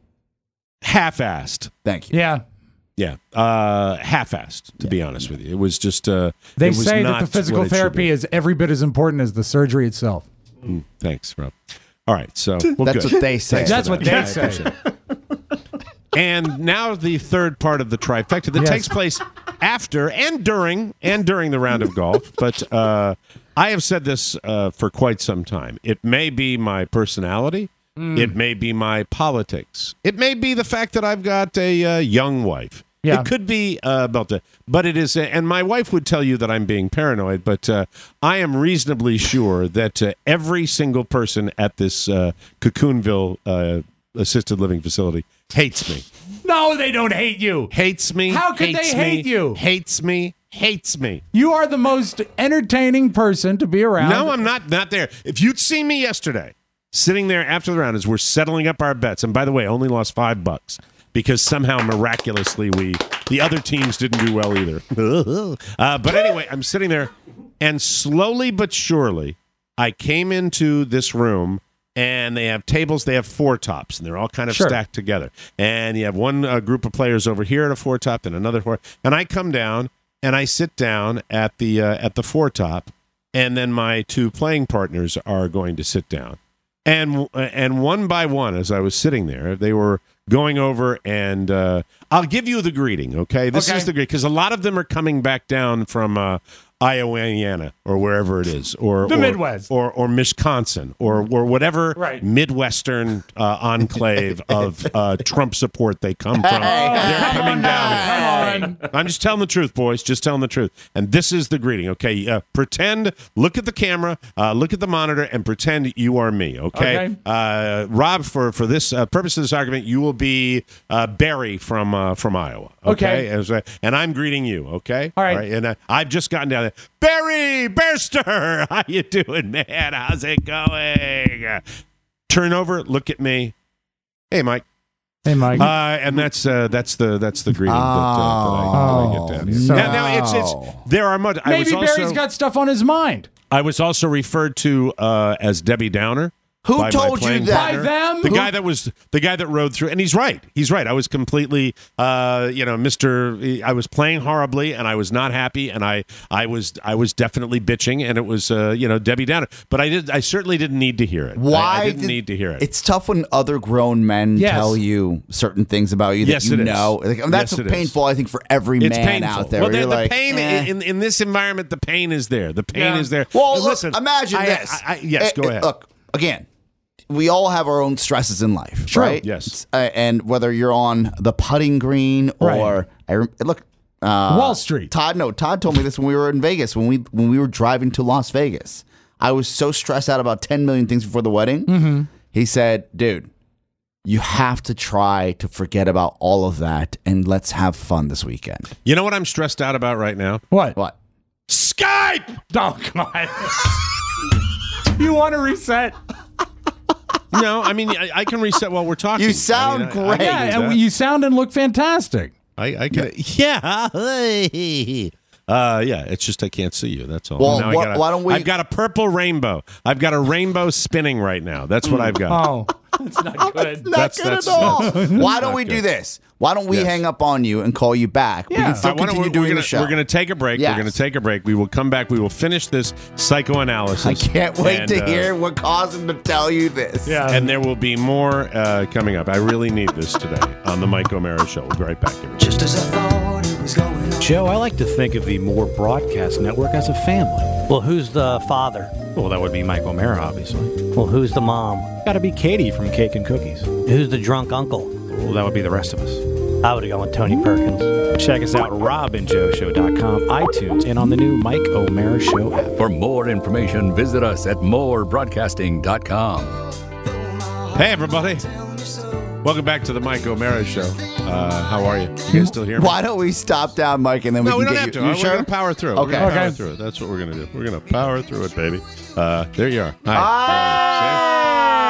half-assed. Thank you. Yeah. Yeah, uh, half-assed, to be honest with you. It was just... Uh, They it was say that not the physical what it should therapy be. is every bit as important as the surgery itself. Mm, thanks, Rob. All right, so... Well, That's good. what they say. That's what they Yeah, I say. appreciate it. And now the third part of the trifecta that Yes. takes place after and during and during the round of golf. But uh, I have said this uh, for quite some time. It may be my personality. Mm. It may be my politics. It may be the fact that I've got a uh, young wife. Yeah. It could be uh, about the, but it is, and my wife would tell you that I'm being paranoid, but uh, I am reasonably sure that uh, every single person at this uh, Cocoonville uh, assisted living facility hates me. No, they don't hate you. Hates me. How could hates they me, hate you? Hates me. Hates me. You are the most entertaining person to be around. No, I'm not. Not there. If you'd seen me yesterday, sitting there after the round as we're settling up our bets, and by the way, only lost five bucks because somehow miraculously we the other teams didn't do well either. uh, but anyway, I'm sitting there, and slowly but surely, I came into this room. And they have tables. They have four tops, and they're all kind of Sure. stacked together. And you have one uh, group of players over here at a four top, and another four. And I come down and I sit down at the uh, at the four top, and then my two playing partners are going to sit down. And and one by one, as I was sitting there, they were going over, and uh, I'll give you the greeting. Okay, this Okay. is the greeting because a lot of them are coming back down from. Uh, Iowa, Indiana, or wherever it is, or The or, Midwest. or or Wisconsin, or or whatever Right. Midwestern uh, enclave of uh, Trump support they come from. They're coming down. Come on. I'm just telling the truth, boys. Just telling the truth. And this is the greeting. Okay, uh, pretend. Look at the camera. Uh, look at the monitor, and pretend you are me. Okay, Okay. Uh, Rob. For for this uh, purpose of this argument, you will be uh, Barry from uh, from Iowa. Okay. As, uh, and I'm greeting you. Okay. All right. And uh, I've just gotten down there. Barry Bearster, how you doing, man? How's it going? Turn over, look at me. Hey, Mike. Hey, Mike. Uh, and that's uh, that's the that's the greeting that, uh, that, I, that I get down here. Oh, Now, now it's it's there are much. I Maybe was also, Barry's got stuff on his mind. I was also referred to uh, as Debbie Downer. Who by my told you playing that? partner. By them? The Who- guy that was the guy that rode through, and he's right. He's right. I was completely, uh, you know, Mister I was playing horribly, and I was not happy, and I, I was, I was definitely bitching, and it was, uh, you know, Debbie Downer. But I did, I certainly didn't need to hear it. I- Why I, didn't did- need to hear it. It's tough when other grown men Yes. tell you certain things about you that Yes, you it is. know. Like, I mean, that's Yes, it is. painful, I think, for every It's man painful. out there. Well, where the, you're the like, pain eh. in, in this environment, the pain is there. The pain Yeah. is there. Well, And look, listen, imagine I- this. I, I, yes, Eh, go eh, ahead. Look, again, we all have our own stresses in life, Sure. right? Yes. Uh, and whether you're on the putting green or Right. I rem- look, uh, Wall Street. Todd, no, Todd told me this when we were in Vegas when we when we were driving to Las Vegas. I was so stressed out about ten million things before the wedding. Mm-hmm. He said, "Dude, you have to try to forget about all of that and let's have fun this weekend." You know what I'm stressed out about right now? What? What? Skype. Oh, God. You want to reset? No, I mean I, I can reset while we're talking. You sound I mean, I- I great. can Yeah, do and that. you sound and look fantastic. I, I can. Yeah. Uh, yeah. It's just I can't see you. That's all. Well, Now I wh- got a- why don't we- I've got a purple rainbow. I've got a rainbow spinning right now. That's what I've got. Oh, that's not good. Not That's- good that's- at all. that's- Why don't not we do good. this? Why don't we Yes. hang up on you and call you back? We Yeah. can still Uh, why don't continue we- doing we're gonna, the show. We're going to take a break. Yes. We're going to take a break. We will come back. We will finish this psychoanalysis. I can't wait And, to uh, hear what caused him to tell you this. Yeah. And there will be more uh, coming up. I really need this today on the Mike O'Mara Show. We'll be right back. Everybody. Just as I thought it was going on. Joe, I like to think of the More Broadcast Network as a family. Well, who's the father? Well, that would be Mike O'Mara, obviously. Well, who's the mom? Got to be Katie from Cake and Cookies. Who's the drunk uncle? Well, that would be the rest of us. I would have gone with Tony Perkins. Check us out, rob and joe show dot com, iTunes, and on the new Mike O'Mara Show app. For more information, visit us at more broadcasting dot com. Hey, everybody. Welcome back to the Mike O'Mara Show. Uh, how are you? You guys still here? Why don't we stop down, Mike, and then we No, can we don't get have you. to. You We're sure? going to power through it. Okay. We're going to power Okay. through it. That's what we're going to do. We're going to power through it, baby. Uh, there you are. Hi. Hi.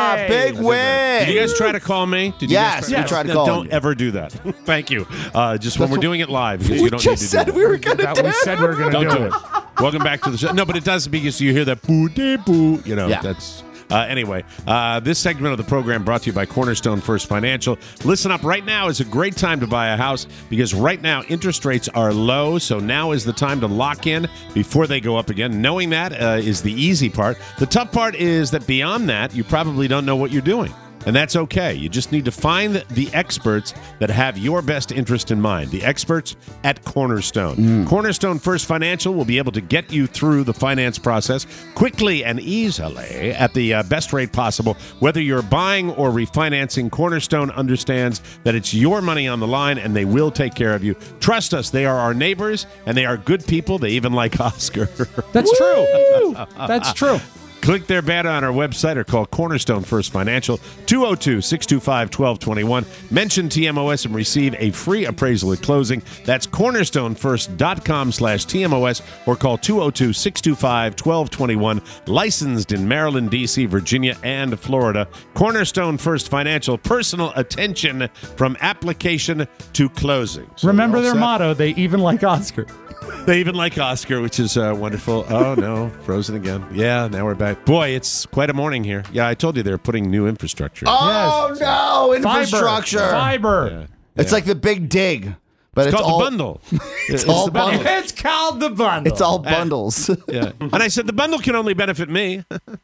Ah, big win. Did you guys try to call me? Did Yes, you guys we tried to No, call Don't you. ever do that. Thank you. Uh, just when That's we're doing it live. Because We you don't just need to said do that. we were going to That do we said we were going to Don't do do it. it. Welcome back to the show. No, but it does because you hear that boo dee boo. You know, Yeah. that's. Uh, anyway, uh, this segment of the program brought to you by Cornerstone First Financial. Listen up, right now is a great time to buy a house because right now interest rates are low, so now is the time to lock in before they go up again. Knowing that uh, is the easy part. The tough part is that beyond that, you probably don't know what you're doing. And that's okay. You just need to find the experts that have your best interest in mind. The experts at Cornerstone. Mm. Cornerstone First Financial will be able to get you through the finance process quickly and easily at the uh, best rate possible. Whether you're buying or refinancing, Cornerstone understands that it's your money on the line and they will take care of you. Trust us, they are our neighbors and they are good people. They even like Oscar. That's true. That's true. Click their banner on our website or call Cornerstone First Financial, two oh two, six two five, one two two one. Mention T M O S and receive a free appraisal at closing. That's cornerstonefirst.com slash TMOS or call two oh two, six two five, one two two one. Licensed in Maryland, D C, Virginia, and Florida. Cornerstone First Financial, personal attention from application to closing. So Remember we're all their set. motto, they even like Oscar. They even like Oscar, which is uh, wonderful. Oh, no. Frozen again. Yeah, now we're back. Boy, it's quite a morning here. Yeah, I told you they're putting new infrastructure. in. Oh, no. Infrastructure. Fiber. Yeah. It's like the big dig. But It's it's, called all the bundle. It's all the bundle. bundle. It's called the bundle. It's all bundles. Yeah. And I said the bundle can only benefit me.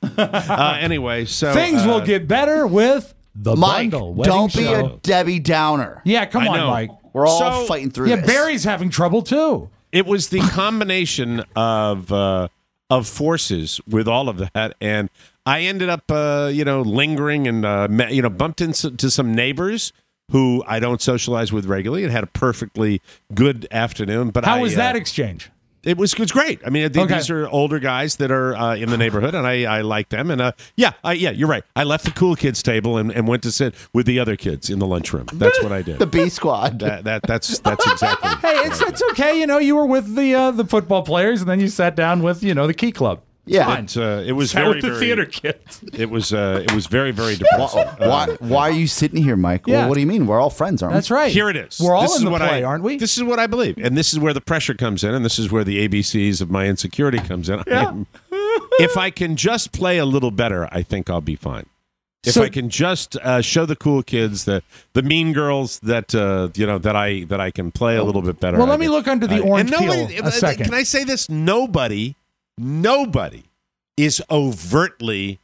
uh, anyway, so. Things uh, will get better with the Mike, bundle. Wedding don't be show. a Debbie Downer. Yeah, come I on, know. Mike. We're all So- fighting through Yeah, this. Barry's having trouble too. It was the combination of uh, of forces with all of that, and I ended up, uh, you know, lingering and uh, met, you know, bumped into some neighbors who I don't socialize with regularly, and had a perfectly good afternoon. But How I, was uh, that exchange? It was it was great. I mean, I think Okay. these are older guys that are uh, in the neighborhood, and I, I like them. And uh, yeah, I, yeah, you're right. I left the cool kids table and, and went to sit with the other kids in the lunchroom. That's what I did. The B squad. that, that that's that's exactly. Hey, it's it's okay. You know, you were with the uh, the football players, and then you sat down with you know the Key Club. Yeah. It, uh, it was Sat very with the very, theater kids. It was uh, it was very very depressing. Why, why are you sitting here, Mike? Yeah. Well, what do you mean? We're all friends, aren't we? That's right. Here it is. We're all This in is the what play, I, aren't we? This is what I believe, and this is where the pressure comes in, and this is where the A B Cs of my insecurity comes in. Yeah. I'm- if I can just play a little better, I think I'll be fine. If So- I can just uh, show the cool kids, the the mean girls that uh, you know that I that I can play a little bit better. Well, I let me guess. look under the I- orange and nobody, peel a second. Can I say this? Nobody, nobody is overtly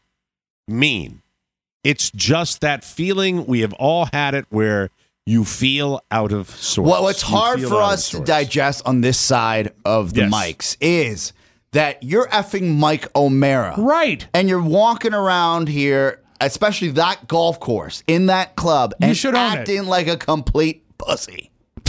mean. It's just that feeling. We have all had it where you feel out of sorts. Well, what's You hard feel for out of us to sorts. digest on this side of the Yes. mics is that you're effing Mike O'Mara. Right. And you're walking around here, especially that golf course, in that club, You and should own it. acting like a complete pussy.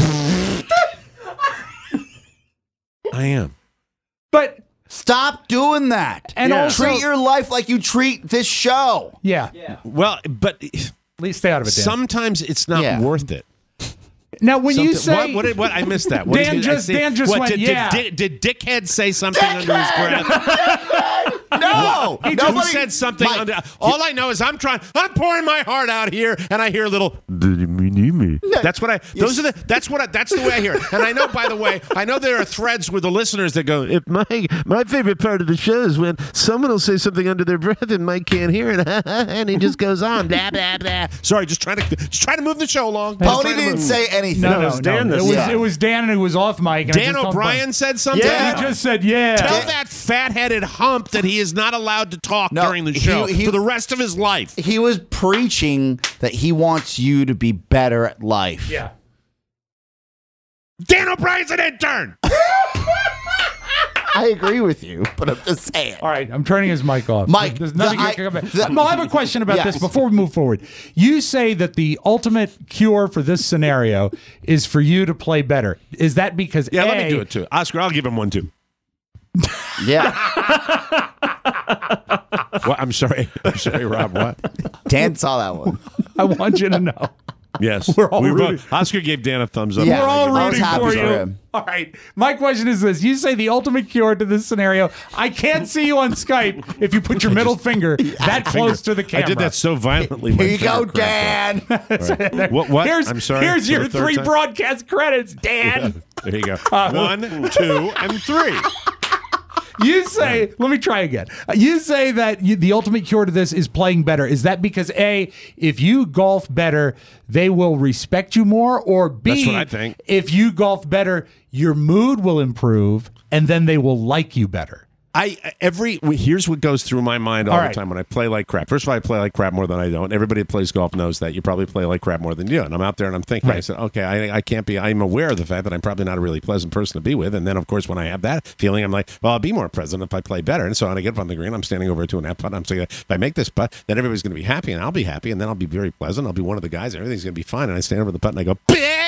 I am. But Stop doing that. And Yeah. also, Treat your life like you treat this show. yeah, Well, but at least stay out of it, Dan. sometimes it's not Yeah. worth it. Now, when you Something- say what, what, what I missed that. What Dan did I just- say? Dan just What, went, did, yeah. Did, did, did Dickhead say something under his breath? No, He nobody just said something Mike, under. All I know is I'm trying. I'm pouring my heart out here, and I hear a little. That's what I. Those are the. That's what. I, that's the way I hear it. And I know. By the way, I know there are threads with the listeners that go. If my my favorite part of the show is when someone will say something under their breath and Mike can't hear it, and he just goes on. Blah blah blah. Sorry, just trying to just trying to move the show along. Just Pony trying to didn't move. say anything. no, no, it was Dan no, that it was said it. it was Dan who was off mic. and I Dan just don't- O'Brien said something. Yeah. He just said, "Yeah." Tell that fat-headed hump that he is not allowed to talk No, during the he- show he- for the rest of his life. He was preaching that he wants you to be better at life. Yeah. Dan O'Brien's an intern. I agree with you, but I'm just saying. All right, I'm turning his mic off. Mike, There's nothing the- you can come back. the- No, I have a question about Yes. this before we move forward. You say that the ultimate cure for this scenario is for you to play better. Is that because Yeah, A, let me do it too. Oscar, I'll give him one too. Yeah. What? I'm sorry. I'm sorry, Rob. What? Dan saw that one. I want you to know Yes. We're all we rooting. both, Oscar gave Dan a thumbs up. Yeah. We're all I was rooting happy for for you. him. All right. My question is this. You say the ultimate cure to this scenario. I can't see you on Skype if you put your middle finger that close to the camera. I did that so violently. Here my you go, finger cracked up. Dan. Right. What? What? Here's, I'm sorry. Here's For your the third three time? broadcast credits, Dan. There you go. Uh, One, two, and three. You say, let me try again. You say that you, the ultimate cure to this is playing better. Is that because A, if you golf better, they will respect you more? Or B, That's what I think. if you golf better, your mood will improve and then they will like you better? I every here's what goes through my mind all, All the right. time when I play like crap. First of all, I play like crap more than I don't. Everybody that plays golf knows that. You probably play like crap more than you do. And I'm out there and I'm thinking, Right. I said, okay, I, I can't be. I'm aware of the fact that I'm probably not a really pleasant person to be with. And then, of course, when I have that feeling, I'm like, well, I'll be more present if I play better. And so when I get up on the green, I'm standing over to an app putt. I'm saying, if I make this putt, then everybody's going to be happy, and I'll be happy, and then I'll be very pleasant. I'll be one of the guys, and everything's going to be fine. And I stand over the putt and I go,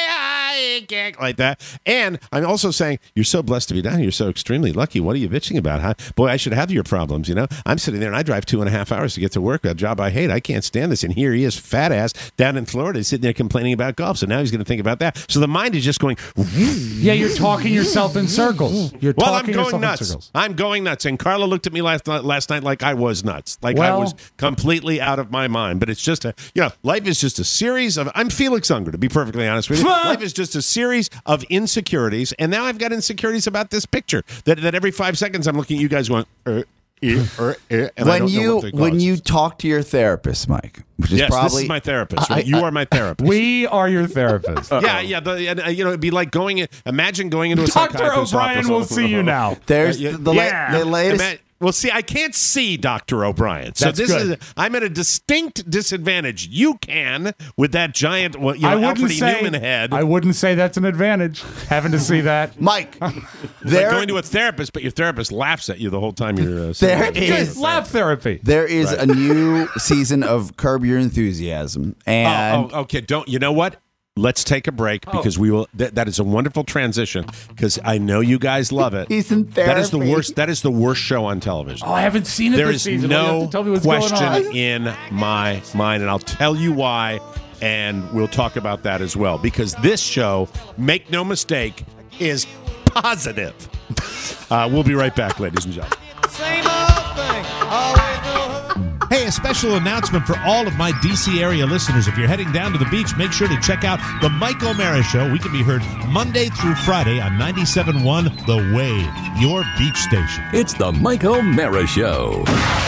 like that. And I'm also saying, you're so blessed to be down here. You're so extremely lucky. What are you bitching about? Huh? Boy, I should have your problems, you know? I'm sitting there and I drive two and a half hours to get to work, a job I hate. I can't stand this. And here he is, fat ass, down in Florida, sitting there complaining about golf. So now he's going to think about that. So the mind is just going, Yeah, you're talking yourself in circles. You're well, I'm talking going yourself in nuts. circles. I'm going nuts. And Carla looked at me last night, last night like I was nuts. Like Well- I was completely out of my mind. But it's just a, you know, life is just a series of, I'm Felix Unger, to be perfectly honest with you. Life is just a series of insecurities. And now I've got insecurities about this picture that, that every five seconds I'm looking at you guys going, er, er, er, er, and I when don't know you what the when cause you is. talk to your therapist, Mike, which is Yes, probably this is my therapist. I- Right? You I- are my therapist. We are your therapist. Yeah, yeah. The, and, uh, you know, it'd be like going in, imagine going into a Doctor psychiatrist's O'Brien office. will see you now. There's Uh, yeah, the, la- yeah. the latest. Ima- Well, see, I can't see Doctor O'Brien, so That's this good. is I'm at a distinct disadvantage. You can with that giant, well, you I know, wouldn't Alfred E. say Newman head. I wouldn't say that's an advantage. Having to see that. Mike, It's there, like going to a therapist, but your therapist laughs at you the whole time you're. Uh, sitting There there. is- Laugh therapy. there is a new season of Curb Your Enthusiasm, and Oh, oh, okay. Don't you know what? Let's take a break because we will. Th- that is a wonderful transition because I know you guys love it. he's in therapy. That is the worst. That is the worst show on television. Oh, I haven't seen it There this is season. You have no to tell me what's question going on. in my mind, and I'll tell you why, and we'll talk about that as well. Because this show, make no mistake, is positive. Uh, we'll be right back, ladies and gentlemen. Same old thing. Always no hurry. Hey, a special announcement for all of my D C area listeners. If you're heading down to the beach, make sure to check out the Mike O'Mara Show. We can be heard Monday through Friday on ninety-seven point one The Wave, your beach station. It's the Mike O'Mara Show.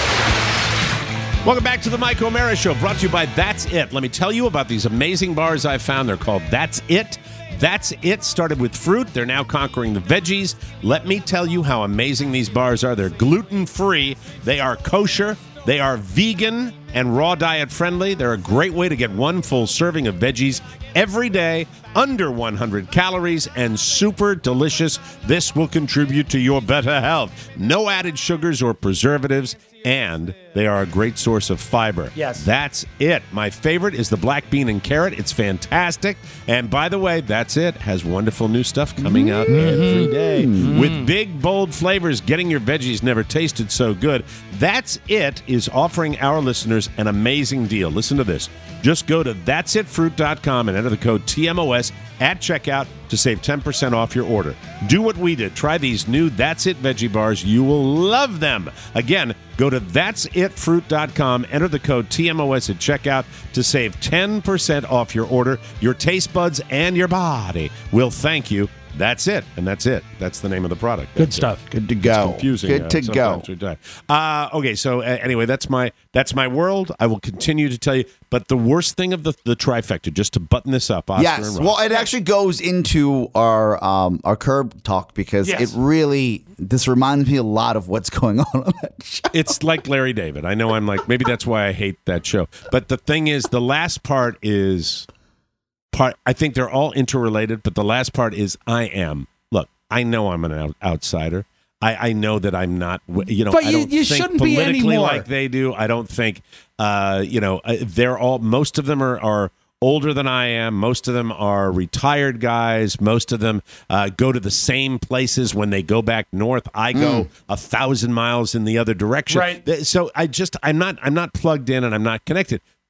Welcome back to the Mike O'Mara Show, brought to you by That's It. Let me tell you about these amazing bars I found. They're called That's It. That's It started with fruit. They're now conquering the veggies. Let me tell you how amazing these bars are. They're gluten-free. They are kosher. They are vegan and raw diet friendly. They're a great way to get one full serving of veggies every day, under one hundred calories, and super delicious. This will contribute to your better health. No added sugars or preservatives, and they are a great source of fiber. Yes. That's it. My favorite is the black bean and carrot. It's fantastic. And by the way, That's It has wonderful new stuff coming out every day with big, bold flavors. Getting your veggies never tasted so good. That's It is offering our listeners an amazing deal. Listen to this. Just go to that's it fruit dot com and enter the code T M O S at checkout to save ten percent off your order. Do what we did. Try these new That's It veggie bars. You will love them. Again, go to that's it fruit dot com, enter the code T M O S at checkout to save ten percent off your order. Your taste buds and your body will thank you. That's it, and that's it. That's the name of the product. Good That's it. stuff. good to go. It's confusing. Good uh, to go. sometimes we die. Uh, okay, so uh, anyway, that's my that's my world. I will continue to tell you. But the worst thing of the the trifecta, just to button this up, Oscar Yes. and Rob. Well, it actually goes into our um, our Curb talk because Yes. it really this reminds me a lot of what's going on on that show. It's like Larry David. I know I'm like, maybe that's why I hate that show. But the thing is, the last part is part. I think they're all interrelated, but the last part is I am. Look, I know I'm an out- outsider. I, I know that I'm not, you know, But I you- don't you think shouldn't be politically anymore. like they do. I don't think, uh, you know, uh, they're all, most of them are, are older than I am. Most of them are retired guys. Most of them uh, go to the same places when they go back north. I go Mm. a thousand miles in the other direction. Right. Th- So I just, I'm not, I'm not plugged in and I'm not connected.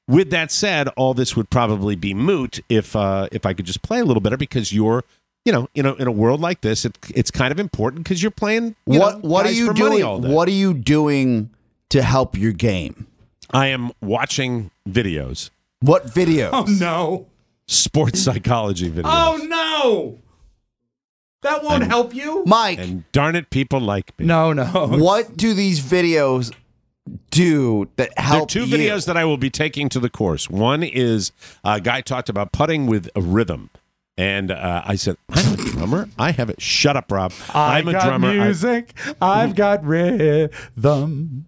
with that said, all this would probably be moot if uh, if I could just play a little better because you're, you know, in a, in a world like this, it, it's kind of important because you're playing. You what know, What are guys you for money doing? all day. What are you doing to help your game? I am watching videos. What videos? Oh no! Sports psychology videos. Oh no! That won't And- help you, Mike. And darn it, people like me. No, no. What do these videos do that There are help two you? videos that I will be taking to the course. One is a guy talked about putting with a rhythm. And uh, I said, I'm a drummer. I have it. Shut up, Rob. I I'm a got drummer. I- music. I've got rhythm.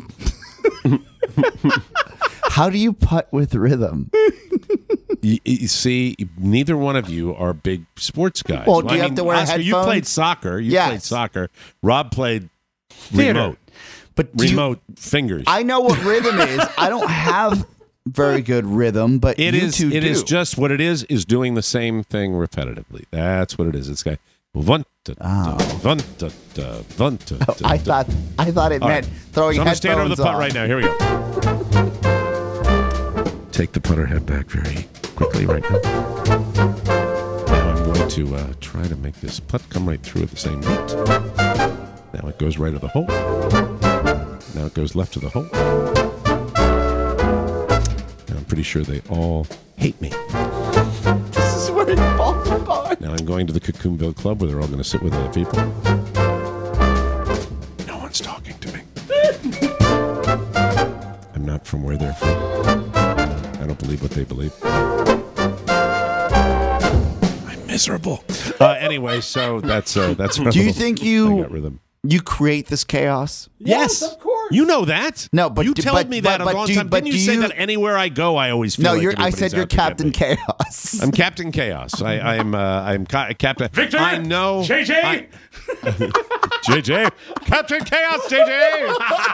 How do you putt with rhythm? You, you see, neither one of you are big sports guys. Well, do you have to wear Oscar, You headphones? played soccer. You Yes. played soccer. Rob played Theater. remote. But do you- Remote fingers. I know what rhythm is. I don't have very good rhythm, but It you is. two It do. is just what it is. Is doing the same thing repetitively. That's what it is. It's guy. Vun, da, da, vun, da, da, vun, da, da, I da. thought I thought it All meant right. throwing So I'm gonna stand over headphones the putt on. right now. Here we go. Take the putter head back very quickly right now. Now I'm going to uh, try to make this putt come right through at the same rate. Now it goes right to the hole. Now it goes left to the hole. Now I'm pretty sure they all hate me. This is where it falls apart. Now I'm going to the Cocoonville Club where they're all going to sit with other people. No one's talking to me. I'm not from where they're from. I don't believe what they believe. I'm miserable. Uh, anyway, so that's uh, that's. Do you think I you got rhythm? you create this chaos? Yes, of course. You know that. No, but you do- told but- me that but- a but long do- time. but Didn't you do say you- that anywhere I go, I always feel No, like you're. I everybody's said you're out to get Captain me. Chaos. I'm Captain Chaos. I, I'm. Uh, I'm ca- Captain. Victor. I know. J J. I- J J. Captain Chaos. J J.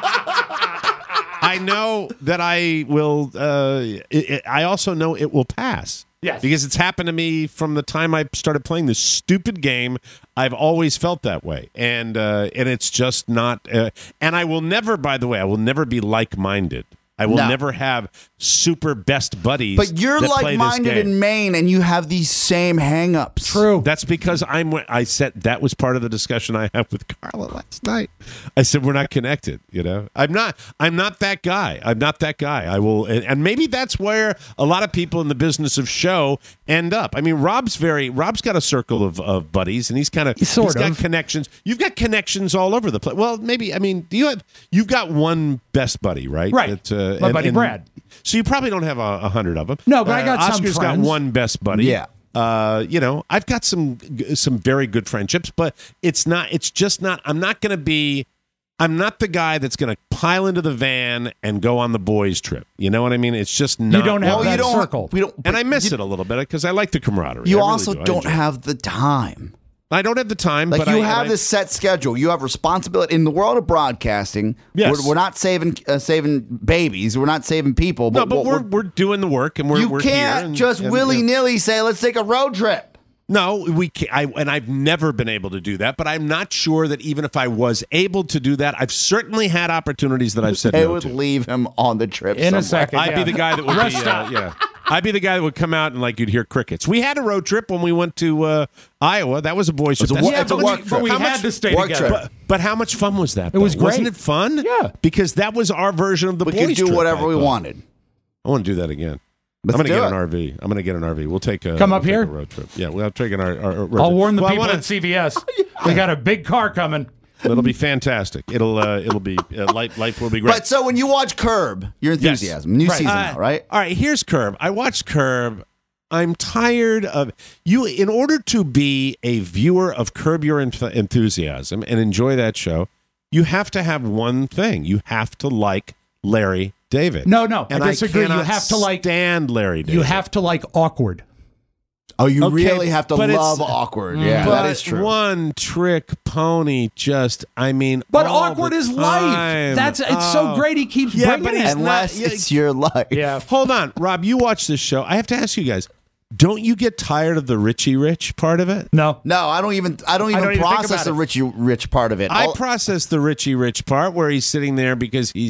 I know that I will. Uh, it, it, I also know it will pass. Yes. Because it's happened to me from the time I started playing this stupid game. I've always felt that way, and uh, and it's just not. Uh, and I will never. By the way, I will never be like-minded. I will No. never have super best buddies. But you're that play this like-minded game. in Maine, and you have these same hangups. True. That's because I'm. I said that was part of the discussion I had with Carla last night. I said we're not connected. You know, I'm not. I'm not that guy. I'm not that guy. I will, and, and maybe that's where a lot of people in the business of show end up. I mean, Rob's very. Rob's got a circle of, of buddies, and he's kind of. Sort he's got of. connections. You've got connections all over the place. Well, maybe. I mean, do you have? You've got one best buddy, right? Right. That, uh, My and- buddy and- Brad. So you probably don't have a, a hundred of them. No, but I got some Oscar's got friends. one best buddy. Yeah. Uh, you know, I've got some some very good friendships, but it's not. It's just not. I'm not going to be. I'm not the guy that's going to pile into the van and go on the boys' trip. You know what I mean? It's just not. You don't have Well, that you don't. circle. We don't. and I miss you, it a little bit because I like the camaraderie. You I really also do. I don't enjoy it. have the time. I don't have the time. Like but you I, have and I- this set schedule. You have responsibility in the world of broadcasting. Yes. We're, we're not saving uh, saving babies. We're not saving people. No, But, but what we're we're doing the work, and we're you we're can't here. and- just and- willy nilly say, "Let's take a road trip." No, we can't, I, and I've never been able to do that. But I'm not sure that even if I was able to do that, I've certainly had opportunities that I've said They no would to. leave him on the trip In a somewhere. second. I'd Yeah. be the guy that would Rest be, uh, stop. yeah. I'd be the guy that would come out and like you'd hear crickets. We had a road trip when we went to uh, Iowa. That was a boys' trip. It's a That's- wo- it's a how much- work But trip. we how had much- to stay work together. trip. But, but how much fun was that? It was though? Wasn't great. it fun? Yeah. Because that was our version of the We boys' could do trip, whatever I we thought. wanted. I want to do that again. Let's I'm going to do get it. an R V. I'm going to get an R V. We'll take a Come we'll up take here? a road trip. Yeah, we'll take an our, our, our road I'll trip. warn the Well, I people wanna- at C V S. We got a big car coming. It'll be fantastic. It'll uh, it'll be uh, life. Life will be great. But so when you watch Curb, your enthusiasm, new Right. season Uh, now, right? All right, here's Curb. I watched Curb. I'm tired of you. In order to be a viewer of Curb Your Enth- Enthusiasm and enjoy that show, you have to have one thing. You have to like Larry David. No, no, and I disagree. You cannot have to like stand Larry David. You have to like awkward. Oh, you Okay, really have to but it's- love awkward. Yeah, but that is true. One trick pony. Just, I mean, But all awkward the is time. life. That's it's so Oh. great. He keeps Yeah, bringing but it. he's Unless not- yeah, it's your life. Yeah. Hold on, Rob. You watch this show. I have to ask you guys. Don't you get tired of the Richie Rich part of it? No. No, I don't even. I don't even don't even think process about the it. Richie Rich part of it. I All- process the Richie Rich part where he's sitting there because he's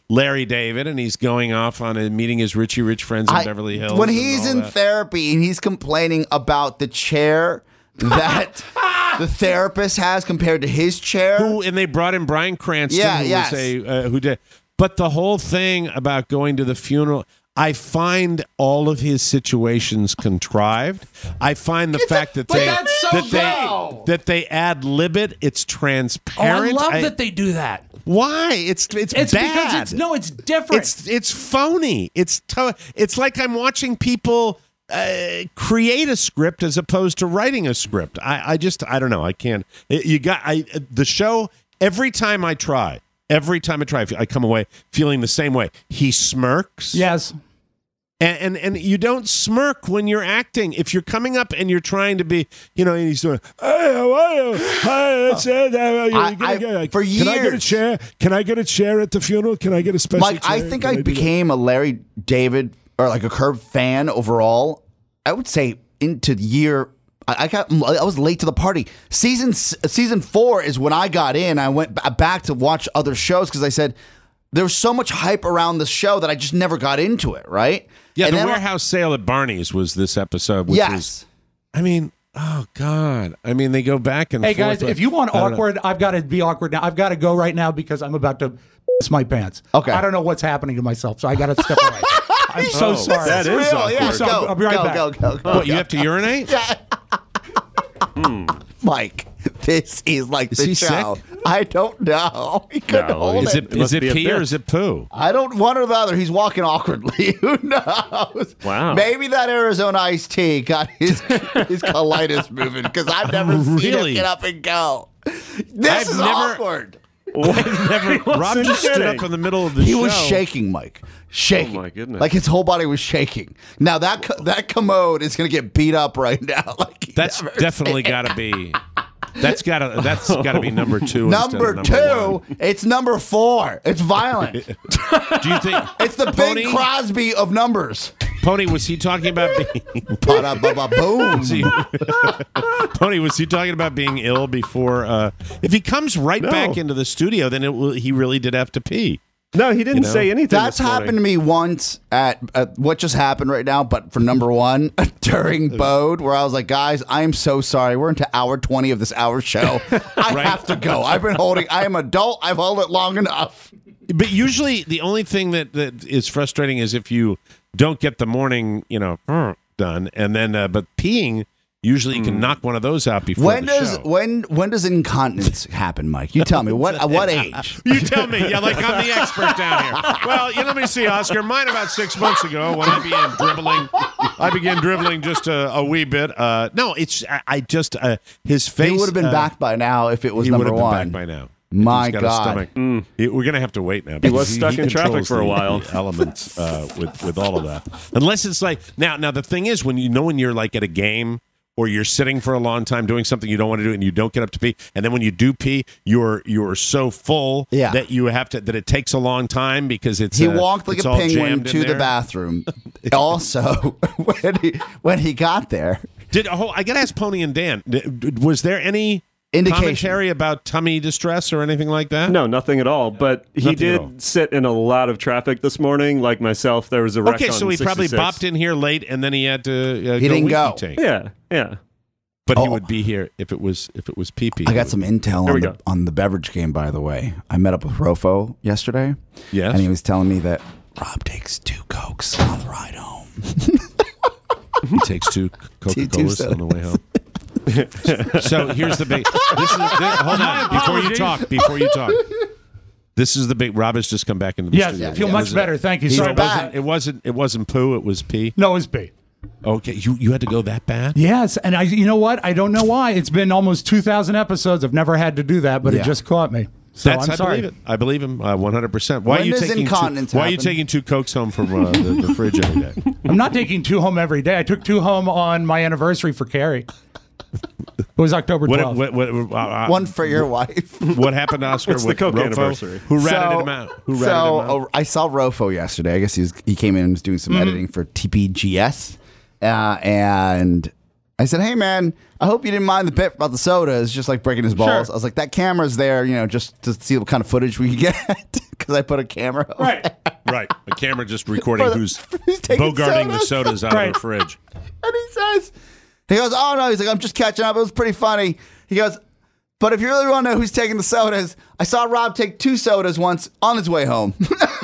Larry David, and he's going off on a meeting his Richie Rich friends in I- Beverly Hills. When and he's all in that. therapy and he's complaining about the chair that the therapist has compared to his chair. Who and they brought in Bryan Cranston, Yeah, who yes. was a uh, who did. But the whole thing about going to the funeral, I find all of his situations contrived. I find the It's a- fact that but they that's so that good. they that they ad lib it. It's Oh, I transparent. love I- that they do that. Why? It's it's It's bad. because it's no, it's different. It's it's phony. It's to, it's like I'm watching people uh, create a script as opposed to writing a script. I, I just I don't know. I can't. It- you got I the show. Every time I try, every time I try, I come away feeling the same way. He smirks. Yes. And, and and you don't smirk when you're acting. If you're coming up and you're trying to be, you know, and he's doing, hey, how are you? Hi, that's it. Uh, you I- gonna I- get- for Can I get a years- chair? Can I get a chair at the funeral? Can I get a special Like, chair? I think Can I do that? became a Larry David or like a Curb fan overall. I would say into year. I I got. I was late to the party. Season s- season four is when I got in. I went b- back to watch other shows because I said there was so much hype around the show that I just never got into it. Right? Yeah, And the then- warehouse sale at Barney's was this episode. Which Yes. was, I mean, oh God. I mean, they go back and Hey forth. guys, if you want I don't know. awkward, I've got to be awkward now. I've got to go right now because I'm about to piss my pants. Okay. I don't know what's happening to myself, so I got to step away. I'm so Oh, sorry. that is Real, yeah, So go, I'll- I'll be right go, back. go, go, go, What, you go. have to urinate? Mike, this is like Is the he show. sick? I don't know. He couldn't No, hold Is it. it It must is it be a pee or bit. is it poo? I don't one or the other. He's walking awkwardly. Who knows? Wow. Maybe that Arizona iced tea got his his colitis moving because I've never seen Really? him get up and go. This I've is never- awkward. I've never. Rob wasn't just stood kidding. up in the middle of the He show. was shaking, Mike. Shaking. Oh, my goodness. Like his whole body was shaking. Now that co- that commode is going to get beat up right now. Like he That's never definitely did. got to be. That's got to. That's got to be number two. instead of number number two. one. It's number four. It's violent. Do you think It's the Pony? Bing Crosby of numbers. Pony was he talking about being? Ba-da-ba-ba-boom. Was he- Pony was he talking about being ill before? Uh, if he comes right No. back into the studio, then it will, he really did have to pee. No, he didn't You know? say anything. That's this morning. happened to me once at, at what just happened right now, but for number one during Bode, where I was like, guys, I am so sorry. We're into hour twenty of this hour show. I Right. have to go. I've been holding, I am adult. I've held it long enough. But usually, the only thing that, that is frustrating is if you don't get the morning, you know, done, and then uh, but peeing. Usually, you can knock one of those out before When the does show. when when does incontinence happen, Mike? You tell me. What at what age? You tell me. Yeah, like I'm the expert down here. Well, you let me see, Oscar. Mine about six months ago when I began dribbling. I began dribbling just a, a wee bit. Uh, no, it's I, I just uh, his face. He would have been uh, back by now if it was He would number have been one. back by now. My He's got a God. stomach. He- we're gonna have to wait now. He was because stuck in traffic controls for a the- while. the elements uh, with with all of that. Unless it's like now. Now the thing is, when you know when you're like at a game. Or you're sitting for a long time doing something you don't want to do, and you don't get up to pee, and then when you do pee, you're you're so full Yeah. that you have to that it takes a long time because it's He uh, walked like it's a all penguin jammed in to the there. bathroom. Also, when he when he got there, Did oh, I got to ask Pony and Dan? Did, was there any Indication. commentary about tummy distress or anything like that? No, nothing at all. But he Nothing at all. did sit in a lot of traffic this morning. Like myself, there was a wreck Okay, on so he probably sixty-six. bopped in here late, and then he had to. Uh, He go didn't go. wiki tank. Yeah, yeah. But he Oh. would be here if it was if it was pee pee. I got some intel Here on we the, go. on the beverage game. By the way, I met up with Rofo yesterday, Yes. and he was telling me that Rob takes two cokes on the ride home. He takes two Coca Colas Two- two on the way home. So here's the big. This is this, hold on before you apologies. talk. Before you talk, this is the big. Rob has just come back into the Yes, studio. I feel yeah. much Was it- better. Thank you. He's Sorry It about back. wasn't. It wasn't. It wasn't poo. It was pee. No, it's B. Okay, you you had to go that bad? Yes, and I, you know what? I don't know why. It's been almost two thousand episodes. I've never had to do that, but Yeah. it just caught me. So That's I'm I sorry. believe it. I believe him uh, one hundred percent. Why When are you does taking two, incontinence Why are you happen? taking two Cokes home from uh, the, the fridge every day? I'm not taking two home every day. I took two home on my anniversary for Carrie. It was October What, twelfth. what, what, uh, uh, One for your wife. what happened to Oscar? It's the with Coke Rofo? anniversary. Who ratted so, him out? Who ratted so him out? uh, I saw Rofo yesterday. I guess he was he came in and was doing some editing for T P G S, uh, and I said, hey, man, I hope you didn't mind the bit about the soda. It's just like breaking his balls. Sure. I was like, that camera's there, you know, just to see what kind of footage we can get. Because I put a camera over Right. there. Right. A camera just recording the- who's, who's taking bogarting the sodas. sodas out Right. of the fridge. And he says, he goes, oh, no. He's like, I'm just catching up. It was pretty funny. He goes, but if you really want to know who's taking the sodas, I saw Rob take two sodas once on his way home.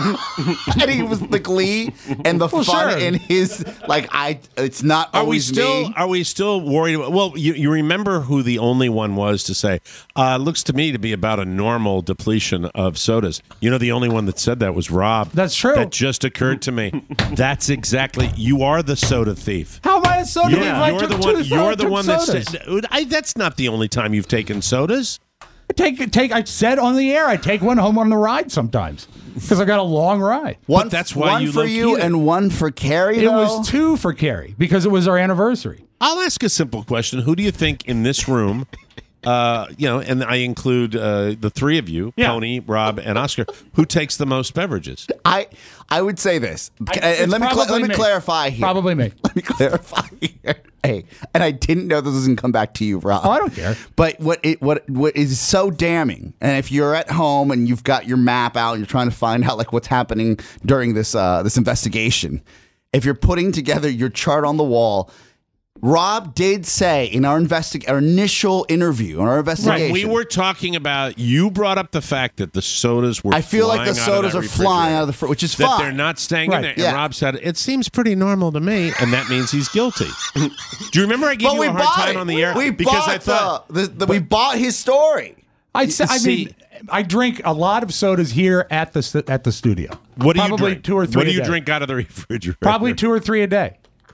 And he was the glee and the Well, fun sure. in his, like, I, it's not Are we always still me. are we still worried about, well, you, you remember who the only one was to say, uh, looks to me to be about a normal depletion of sodas. You know, the only one that said that was Rob. That's true. That just occurred to me. That's exactly, you are the soda thief. How am I a soda You're, thief? I you're took the two one. You're the took one that sodas. said. I, that's not the only time you've taken sodas. I take take. I said on the air, I take one home on the ride sometimes because I got a long ride. One, But that's why one you for you low-keyed it. and one for Carrie, It though? was two for Carrie because it was our anniversary. I'll ask a simple question. Who do you think in this room, uh, you know, and I include uh, the three of you, Yeah. Pony, Rob, and Oscar, who takes the most beverages? I I would say this, I- and it's let me cl- probably let me me. clarify here. Probably me. Let me clarify here. Hey, and I didn't know this was going to come back to you, Rob. Oh, I don't care. But what it what what is so damning, and if you're at home and you've got your map out and you're trying to find out like what's happening during this uh, this investigation, if you're putting together your chart on the wall. Rob did say in our investi- our initial interview, in our investigation, We were talking about, you brought up the fact that the sodas were I feel like the flying out of sodas that are flying refrigerator. out of the fr- which is that fine. they're not staying Right, in there. And yeah. Rob said, it seems pretty normal to me, and that means he's guilty. Do you remember I gave But you we a hard bought time it. on the air? We because bought I thought, the, the, the we bought his story. I say, I See- mean, I drink a lot of sodas here at the stu- at the studio. what do you Probably drink? two or three. What do a you day. drink out of the refrigerator? Probably two or three a day.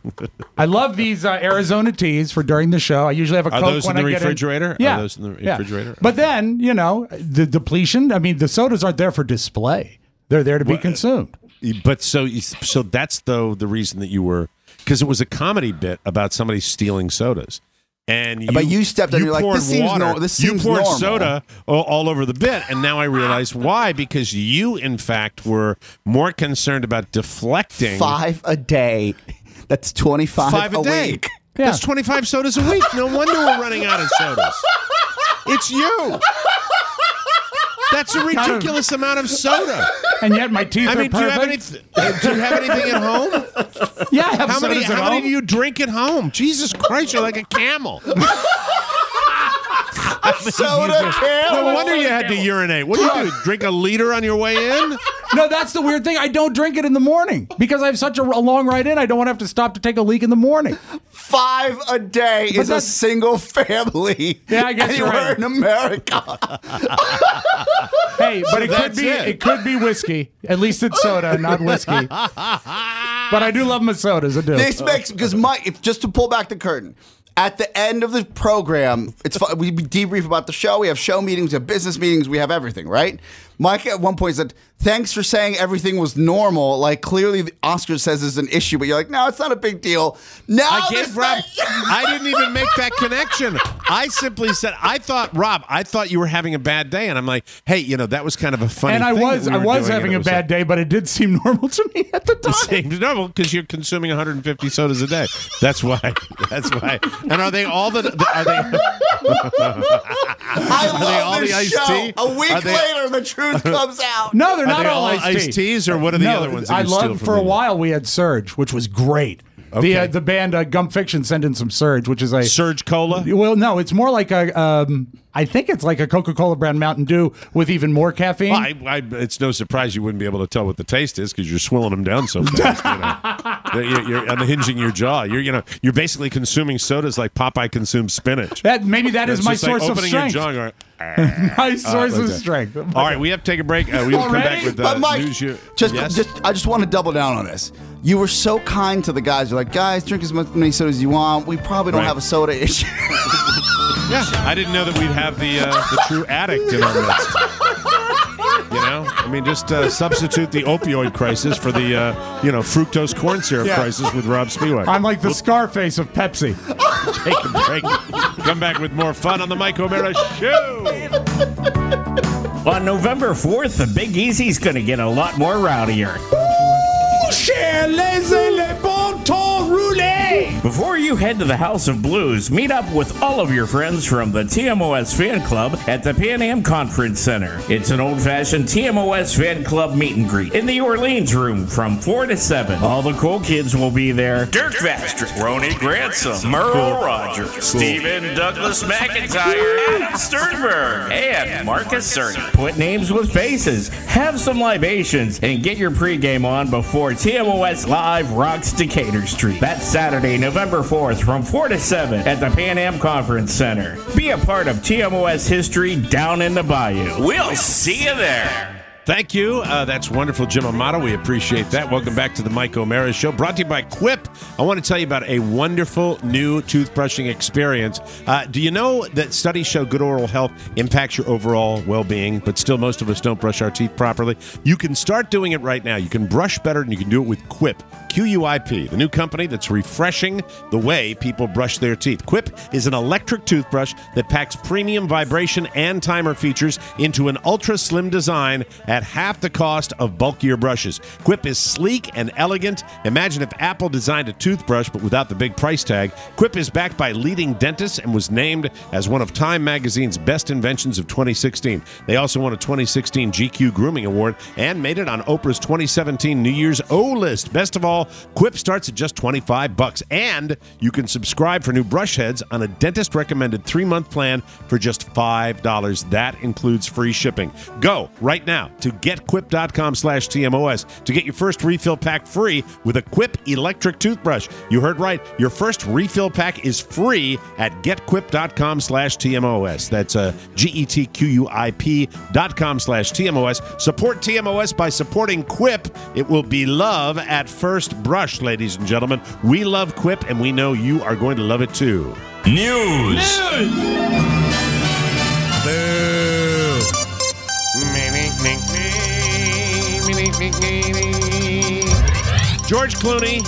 I love these uh, Arizona teas for during the show. I usually have a Are Coke those when in the I get refrigerator? Are Yeah, those in the yeah. refrigerator? But then you know the depletion. I mean, the sodas aren't there for display. They're there to be Well, consumed. But so so that's though the reason that you were, because it was a comedy bit about somebody stealing sodas. And you, But you stepped in and you're like, poured this seems water. nor- this You seems poured normal. soda all, all over the bit, and now I realize why. Because you, in fact, were more concerned about deflecting Five a day. That's twenty-five five a, a day. week. That's twenty-five sodas a week. No wonder we're running out of sodas. It's you. That's a ridiculous amount of soda. And yet my teeth I are mean, do you, have perfect. any, do you have anything at home? Yeah, I have How many? sodas at How many home. do you drink at home? Jesus Christ, you're like a camel. Soda camel. No wonder you had to urinate. What do you do? Drink a liter on your way in? No, that's the weird thing. I don't drink it in the morning because I have such a, a long ride in. I don't want to have to stop to take a leak in the morning. Five a day But is a that's- single family. Yeah, I guess you're anywhere right. in America. Hey, but it could that's be it. it. could be whiskey. At least it's soda, not whiskey. But I do love my sodas. I do. This makes because Mike, if, just to pull back the curtain. At the end of the program, it's fun. We debrief about the show. We have show meetings, we have business meetings, we have everything, right? Mike at one point said, "Thanks for saying everything was normal. Like clearly, the Oscar says there's an issue, but you're like, no, it's not a big deal." Now I this gave Rob. thing- I didn't even make that connection. I simply said, I thought, Rob, I thought you were having a bad day. And I'm like, hey, you know, that was kind of a funny and I thing was that we I were was doing, having and a it was bad day, but it did seem normal to me at the time. Seems normal because you're consuming one hundred fifty sodas a day. That's why. That's why. And are they all the? Are they? I Are they all love the this iced show. tea? A week Are they- later, the truth comes out. No, they're Are not they all, all iced, iced tea. teas, or what are the no, other ones that I you steal loved from for a me? while we had Surge, which was great. Okay. The uh, the band uh, Gum Fiction sent in some Surge, which is a Surge Cola. Well, no, it's more like a. Um, I think it's like a Coca-Cola brand Mountain Dew with even more caffeine. Well, I, I, it's no surprise you wouldn't be able to tell what the taste is because you're swilling them down so fast. You know? you're, you're unhinging your jaw. You're, you know, you're basically consuming sodas like Popeye consumes spinach. that maybe that is It's my just like source of opening your strength. jaw and going, My source like of that. strength. All right, we have to take a break. Uh, we will come Already? back with uh, But Mike, news. You, just, yes? just, I just want to double down on this. You were so kind to the guys. You're like, guys, drink as much- many sodas as you want. We probably don't Right. have a soda issue. yeah, I didn't know that we'd have the uh, the true addict in our midst. You know, I mean, just uh, substitute the opioid crisis for the uh, you know fructose corn syrup Yeah. crisis with Rob Spiewak. I'm like the Scarface of Pepsi. Take a break. Come back with more fun on the Mike O'Mara Show. On November fourth, the Big Easy's going to get a lot more rowdier. Chez les les bon temps roulé. Hey, before you head to the House of Blues, meet up with all of your friends from the T M O S Fan Club at the Pan Am Conference Center. It's an old-fashioned T M O S Fan Club meet and greet in the Orleans room from four to seven. All the cool kids will be there. Dirk Vastrick, Ronnie Gransom, Merle Rogers, Stephen Douglas McIntyre, Adam Sternberg, and Marcus Cerny. Put names with faces, have some libations, and get your pregame on before T M O S Live rocks Decatur Street. That's Saturday, November fourth from four to seven at the Pan Am Conference Center. Be a part of T M O S history down in the bayou. We'll see you there. Thank you. Uh, that's wonderful, Jim Amato. We appreciate that. Welcome back to the Mike O'Mara Show, brought to you by Quip. I want to tell you about a wonderful new toothbrushing experience. Uh, do you know that studies show good oral health impacts your overall well-being, but still most of us don't brush our teeth properly? You can start doing it right now. You can brush better, and you can do it with Quip. Q U I P, the new company that's refreshing the way people brush their teeth. Quip is an electric toothbrush that packs premium vibration and timer features into an ultra-slim design at half the cost of bulkier brushes. Quip is sleek and elegant. Imagine if Apple designed a toothbrush but without the big price tag. Quip is backed by leading dentists and was named as one of Time Magazine's best inventions of twenty sixteen. They also won a twenty sixteen G Q Grooming Award and made it on Oprah's twenty seventeen New Year's O list. Best of all, Quip starts at just twenty-five bucks, and you can subscribe for new brush heads on a dentist-recommended three-month plan for just five dollars. That includes free shipping. Go right now to getquip.com slash TMOS to get your first refill pack free with a Quip electric toothbrush. You heard right. Your first refill pack is free at getquip.com slash TMOS. That's uh, G-E-T-Q-U-I-P dot com slash TMOS. Support T M O S by supporting Quip. It will be love at first brush, ladies and gentlemen. We love Quip, and we know you are going to love it too. News. News. Boo. George Clooney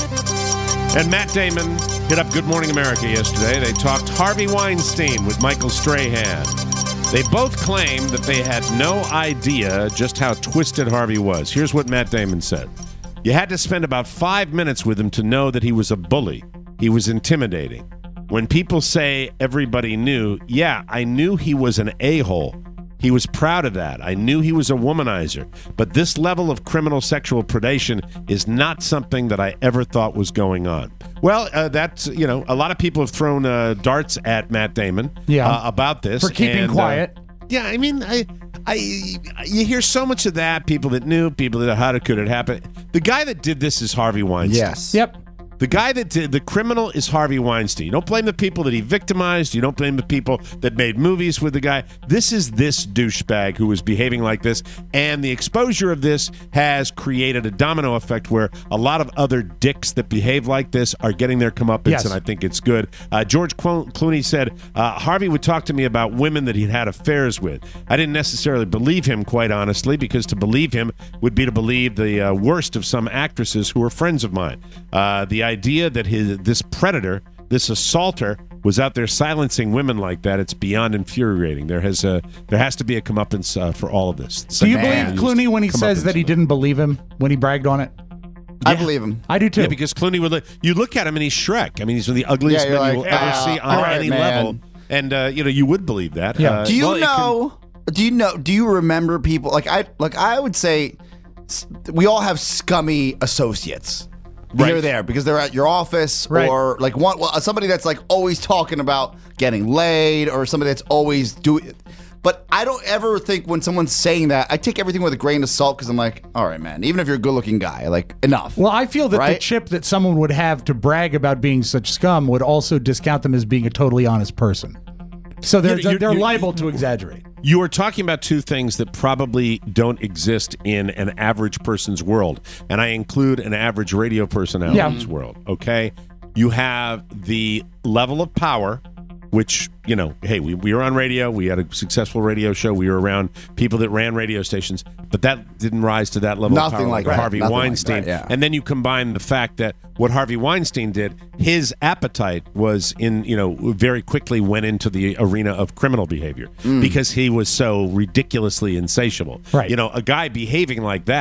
and Matt Damon hit up Good Morning America yesterday. They talked Harvey Weinstein with Michael Strahan. They both claimed that they had no idea just how twisted Harvey was. Here's what Matt Damon said. You had to spend about five minutes with him to know that he was a bully. He was intimidating. When people say everybody knew, yeah, I knew he was an a-hole. He was proud of that. I knew he was a womanizer. But this level of criminal sexual predation is not something that I ever thought was going on. Well, uh, that's, you know, a lot of people have thrown uh, darts at Matt Damon yeah. uh, about this. For keeping and, quiet. Uh, yeah, I mean, I, I, you hear so much of that. People that knew, people that, how could it happen? The guy that did this is Harvey Weinstein. Yes. Yep. The guy that did, the criminal is Harvey Weinstein. You don't blame the people that he victimized. You don't blame the people that made movies with the guy. This is this douchebag who was behaving like this. And the exposure of this has created a domino effect where a lot of other dicks that behave like this are getting their comeuppance, yes. and I think it's good. Uh, George Clooney said, uh, Harvey would talk to me about women that he'd had affairs with. I didn't necessarily believe him, quite honestly, because to believe him would be to believe the uh, worst of some actresses who were friends of mine. Uh, the idea that his this predator, this assaulter, was out there silencing women like that, it's beyond infuriating. There has a there has to be a comeuppance uh, for all of this. Do you believe Clooney when he says that he didn't believe him when he bragged on it? I Yeah. believe him. I do too. Yeah, because Clooney would. Look, you look at him and he's Shrek. I mean, he's one of the ugliest Yeah, men you're you will like, ever uh, see on all right, any man. level. And uh, you know, you would believe that. Yeah. Uh, Do you well, it can- know? Do you know? Do you remember people like I? Like I would say, s- we all have scummy associates. Right. Here or there because they're at your office Right. or like one well, somebody that's like always talking about getting laid or somebody that's always doing. But I don't ever think when someone's saying that, I take everything with a grain of salt because I'm like, all right, man, even if you're a good looking guy, like enough. Well, I feel that the Right? chip that someone would have to brag about being such scum would also discount them as being a totally honest person. So they're, You- you- they're you- liable to exaggerate. You are talking about two things that probably don't exist in an average person's world, and I include an average radio personality's Yeah. world. Okay, you have the level of power, which, you know, hey, we, we were on radio, we had a successful radio show, we were around people that ran radio stations, but that didn't rise to that level Nothing of power like like that. Harvey Nothing like Weinstein. that, yeah. And then you combine the fact that what Harvey Weinstein did, his appetite was in, you know, very quickly went into the arena of criminal behavior Mm. because he was so ridiculously insatiable. Right. You know, a guy behaving like that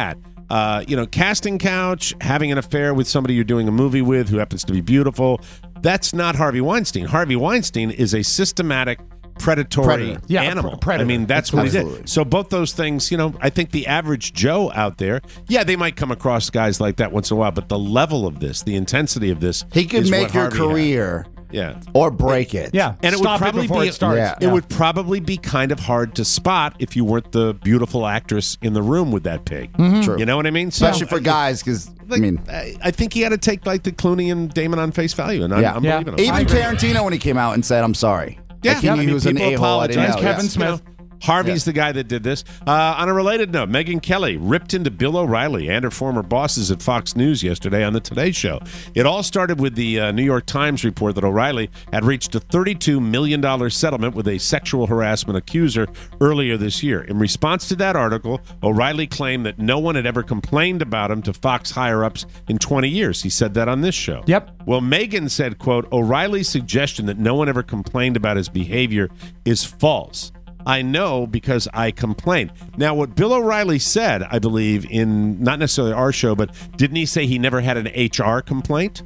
uh, you know, casting couch, having an affair with somebody you're doing a movie with who happens to be beautiful. That's not Harvey Weinstein. Harvey Weinstein is a systematic predatory Predator. Yeah, animal. a predator. I mean, that's what he Absolutely. did. So both those things, you know, I think the average Joe out there, yeah, they might come across guys like that once in a while, but the level of this, the intensity of this, He could is make what your Harvey had. career Yeah. or break it. Yeah, And it stop would probably before be it starts. Yeah. it would probably be kind of hard to spot if you weren't the beautiful actress in the room with that pig. True. You know what I mean? So, Especially for guys, because, I like, mean, I, I think he had to take like the Clooney and Damon on face value, and I'm, Yeah. I'm Yeah. believing him. even Tarantino, when he came out and said, I'm sorry. Yeah, Like, he, I he mean, was an people a-hole. I didn't apologize. know. Kevin Yeah. Smith. Harvey's the guy that did this. Uh, on a related note, Megyn Kelly ripped into Bill O'Reilly and her former bosses at Fox News yesterday on the Today Show. It all started with the uh, New York Times report that O'Reilly had reached a thirty-two million dollars settlement with a sexual harassment accuser earlier this year. In response to that article, O'Reilly claimed that no one had ever complained about him to Fox higher-ups in twenty years. He said that on this show. Yep. Well, Megyn said, quote, O'Reilly's suggestion that no one ever complained about his behavior is false. I know because I complained. Now, what Bill O'Reilly said, I believe, in not necessarily our show, but didn't he say he never had an H R complaint?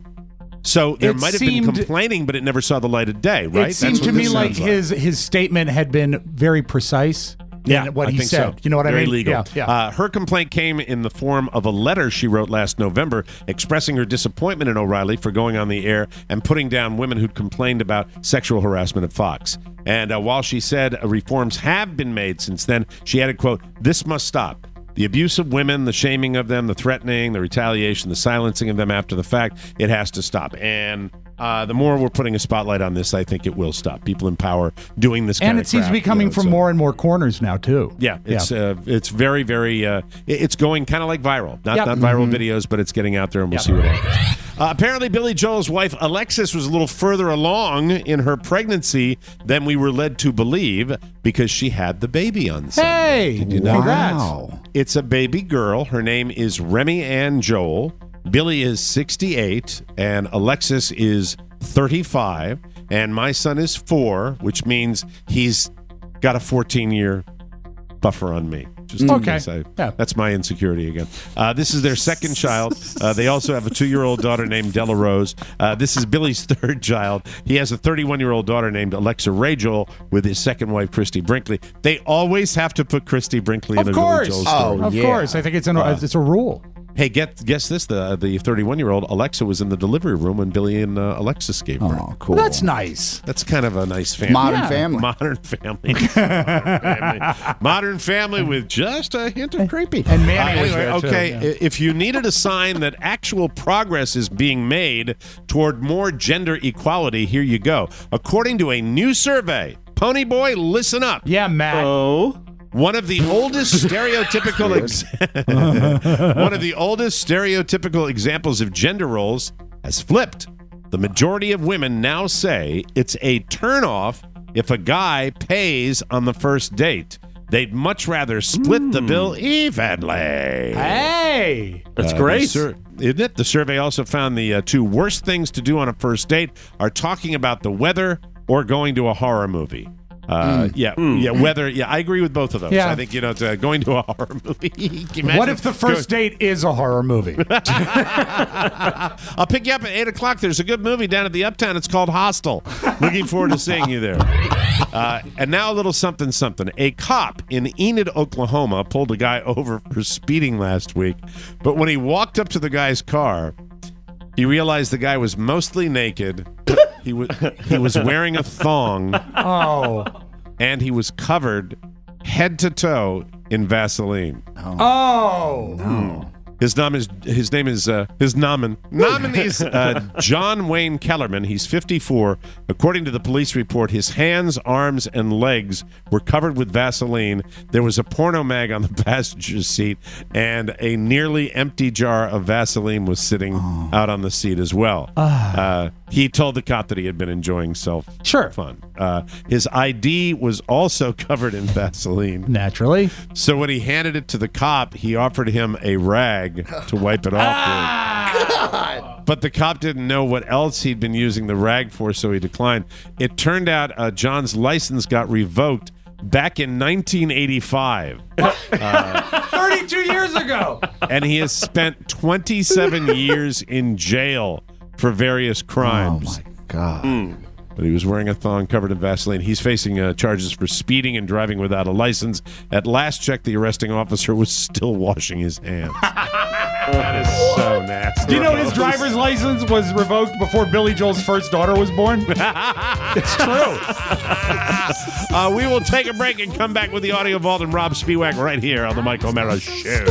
So there It might have seemed- been complaining, but it never saw the light of day, right? It seemed That's to what me this like sounds his his statement had been very precise. Yeah, in what I he think said. so. You know what Very I mean? legal. Yeah, yeah. Uh, her complaint came in the form of a letter she wrote last November expressing her disappointment in O'Reilly for going on the air and putting down women who'd complained about sexual harassment at Fox. And uh, while she said uh, reforms have been made since then, she added, quote, this must stop. The abuse of women, the shaming of them, the threatening, the retaliation, the silencing of them after the fact, it has to stop. And uh, the more we're putting a spotlight on this, I think it will stop. People in power doing this kind And of it seems to crap, be coming you know, from so- more and more corners now, too. Yeah, it's Uh, it's very, very, uh, it- it's going kind of like viral. Not, Yep. not viral Mhm. videos, but it's getting out there, and we'll Yep. see what happens. Uh, apparently, Billy Joel's wife, Alexis, was a little further along in her pregnancy than we were led to believe because she had the baby on Sunday. Hey, Did you know congrats. Wow. It's a baby girl. Her name is Remy Ann Joel. Billy is sixty-eight, and Alexis is thirty-five, and my son is four, which means he's got a fourteen-year buffer on me. Just in Okay. case I- Yeah. That's my insecurity again. Uh, this is their second child. Uh, they also have a two-year-old daughter named Della Rose. Uh, this is Billy's third child. He has a thirty-one-year-old daughter named Alexa Ray Joel with his second wife, Christy Brinkley. They always have to put Christy Brinkley in Of a Billy course. Joel story. Of yeah. course. I think it's, an, Uh, it's a rule. Hey, get guess this: the the thirty-one-year-old Alexa was in the delivery room when Billy and uh, Alexis gave birth. Oh, cool. That's nice. That's kind of a nice family. Modern Yeah. family. Modern family. family. Modern family with just a hint of creepy. And Manny Uh, was anyway, there, too, okay, yeah. i- if you needed a sign that actual progress is being made toward more gender equality, here you go. According to a new survey, Pony Boy, listen up. Yeah, Matt. Oh. One of the oldest stereotypical ex- one of the oldest stereotypical examples of gender roles has flipped. The majority of women now say it's a turnoff if a guy pays on the first date. They'd much rather split the bill evenly. Hey. That's Uh, great. the sur- isn't it? The survey also found the uh, two worst things to do on a first date are talking about the weather or going to a horror movie. Uh, yeah, yeah, weather. Yeah, I agree with both of those. Yeah. I think you know, to, going to a horror movie. Can you imagine What if the first going- date is a horror movie? I'll pick you up at eight o'clock. There's a good movie down at the Uptown. It's called Hostel. Looking forward to seeing you there. Uh, and now a little something, something. A cop in Enid, Oklahoma, pulled a guy over for speeding last week. But when he walked up to the guy's car, he realized the guy was mostly naked. He was he was wearing a thong. Oh. And he was covered head to toe in Vaseline. Oh. No. His name is his name is uh, his nomin nominee is uh, John Wayne Kellerman. He's fifty-four. According to the police report, his hands, arms, and legs were covered with Vaseline. There was a porno mag on the passenger seat, and a nearly empty jar of Vaseline was sitting oh. out on the seat as well. Uh, he told the cop that he had been enjoying self Sure. fun. Uh, his I D was also covered in Vaseline. Naturally. So when he handed it to the cop, he offered him a rag to wipe it off with. But the cop didn't know what else he'd been using the rag for, so he declined. It turned out uh, John's license got revoked back in nineteen eighty-five. uh, thirty-two years ago. And he has spent twenty-seven years in jail for various crimes. Oh, my God. Mm. But he was wearing a thong covered in Vaseline. He's facing uh, charges for speeding and driving without a license. At last check, the arresting officer was still washing his hands. That is so nasty. Do you know his driver's license was revoked before Billy Joel's first daughter was born? It's true. uh, we will take a break and come back with the Audio Vault and Rob Spiewak right here on the Mike O'Mara Show.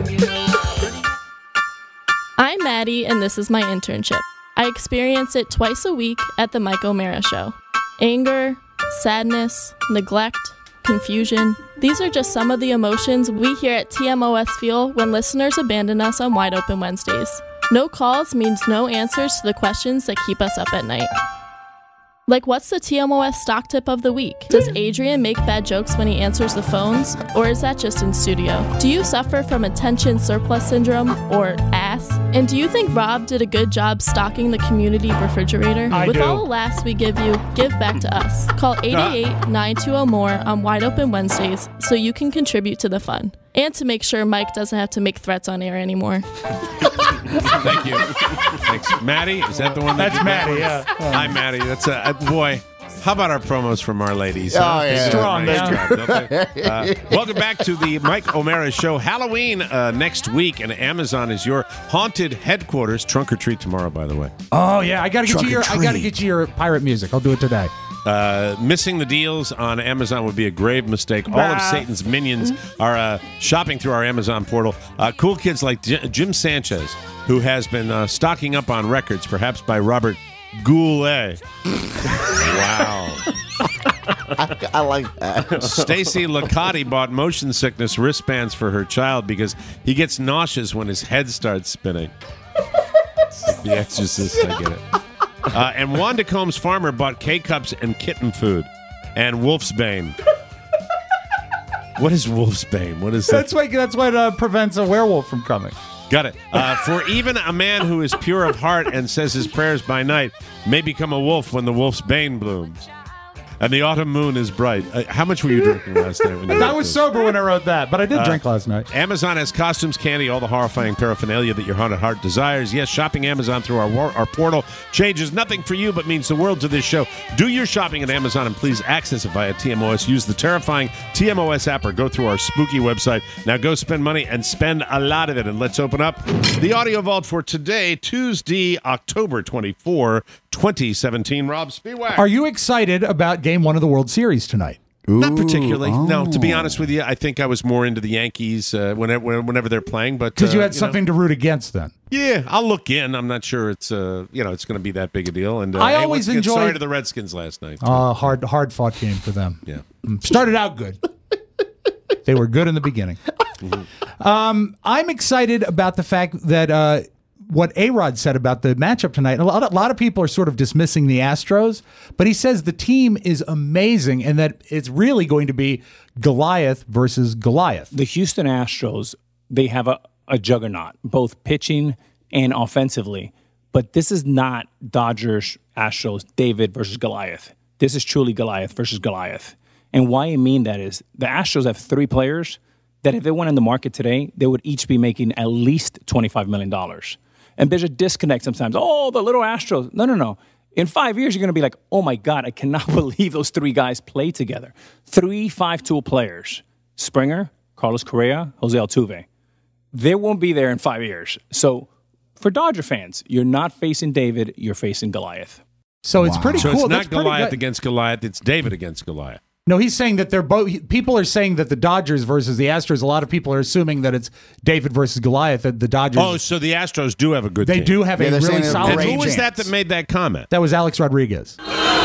I'm Maddie, and this is my internship. I experience it twice a week at the Mike O'Mara Show. Anger, sadness, neglect, confusion. These are just some of the emotions we here at T M O S feel when listeners abandon us on Wide Open Wednesdays. No calls means no answers to the questions that keep us up at night. Like, what's the T M O S stock tip of the week? Does Adrian make bad jokes when he answers the phones? Or is that just in studio? Do you suffer from attention surplus syndrome, or ass? And do you think Rob did a good job stocking the community refrigerator? I With do. all the laughs we give you, give back to us. Call eight eight eight, nine two zero, M O R E on Wide Open Wednesdays so you can contribute to the fun. And to make sure Mike doesn't have to make threats on air anymore. Thank you. Thanks. Maddie, is that the one that That's did that Maddie, one? yeah. Hi, Maddie. That's a, uh, boy. How about our promos from our ladies? Oh, huh? yeah. They do a Strong, nice yeah. job, don't they? Uh, welcome back to the Mike O'Mara Show. Halloween uh, next week, and Amazon is your haunted headquarters. Trunk or treat tomorrow, by the way. Oh yeah, I gotta get Trunk you your or I gotta treat. get you your pirate music. I'll do it today. Uh, missing the deals on Amazon would be a grave mistake. All of Bah. Satan's minions are uh, shopping through our Amazon portal. Uh, cool kids like J- Jim Sanchez, who has been uh, stocking up on records, perhaps by Robert Goulet. Wow. I, I like that. Stacy Licati bought motion sickness wristbands for her child because he gets nauseous when his head starts spinning. The Exorcist, I get it. Uh, and Wanda Combs Farmer bought K-Cups and kitten food. And Wolf's Bane. What is Wolf's Bane? What is that? That's what that's what uh, prevents a werewolf from coming. Got it. Uh, for even a man who is pure of heart and says his prayers by night may become a wolf when the wolf's bane blooms. And the autumn moon is bright. Uh, how much were you drinking last night? When you I wrote was this? sober when I wrote that, but I did Uh, drink last night. Amazon has costumes, candy, all the horrifying paraphernalia that your haunted heart desires. Yes, shopping Amazon through our war- our portal changes nothing for you, but means the world to this show. Do your shopping at Amazon and please access it via T M O S. Use the terrifying T M O S app or go through our spooky website. Now go spend money and spend a lot of it. And let's open up the Audio Vault for today, Tuesday, October twenty-fourth, twenty seventeen. Rob Spiewak. Are you excited about Game One of the World Series tonight? Not particularly. Ooh, No, to be oh. honest with you, I think I was more into the Yankees uh, whenever whenever they're playing. But Because you uh, had know, something to root against then. yeah, I'll look in. I'm not sure it's uh you know it's going to be that big a deal. And uh, I hey, always once again, enjoyed- Sorry to the Redskins last night. Uh, hard hard fought game for them. Yeah. Mm, Started out good. They were good in the beginning. Um, I'm excited about the fact that uh, what A-Rod said about the matchup tonight. A lot, a lot of people are sort of dismissing the Astros, but he says the team is amazing and that it's really going to be Goliath versus Goliath. The Houston Astros, they have a, a juggernaut, both pitching and offensively. But this is not Dodgers, Astros, David versus Goliath. This is truly Goliath versus Goliath. And why I mean that is the Astros have three players that if they went in the market today, they would each be making at least twenty-five million dollars. And there's a disconnect sometimes. Oh, the little Astros. No, no, no. In five years, you're going to be like, oh, my God, I cannot believe those three guys play together. Three five-tool players. Springer, Carlos Correa, Jose Altuve. They won't be there in five years. So for Dodger fans, you're not facing David, you're facing Goliath. So it's pretty So cool. it's not That's pretty Goliath good. against Goliath. It's David against Goliath. No, he's saying that they're both. People are saying that the Dodgers versus the Astros. A lot of people are assuming that it's David versus Goliath. That the Dodgers. Oh, so the Astros do have a good They team. do have a Yeah, they're saying really they're solid. And great who was that chance. that made that comment? That was Alex Rodriguez.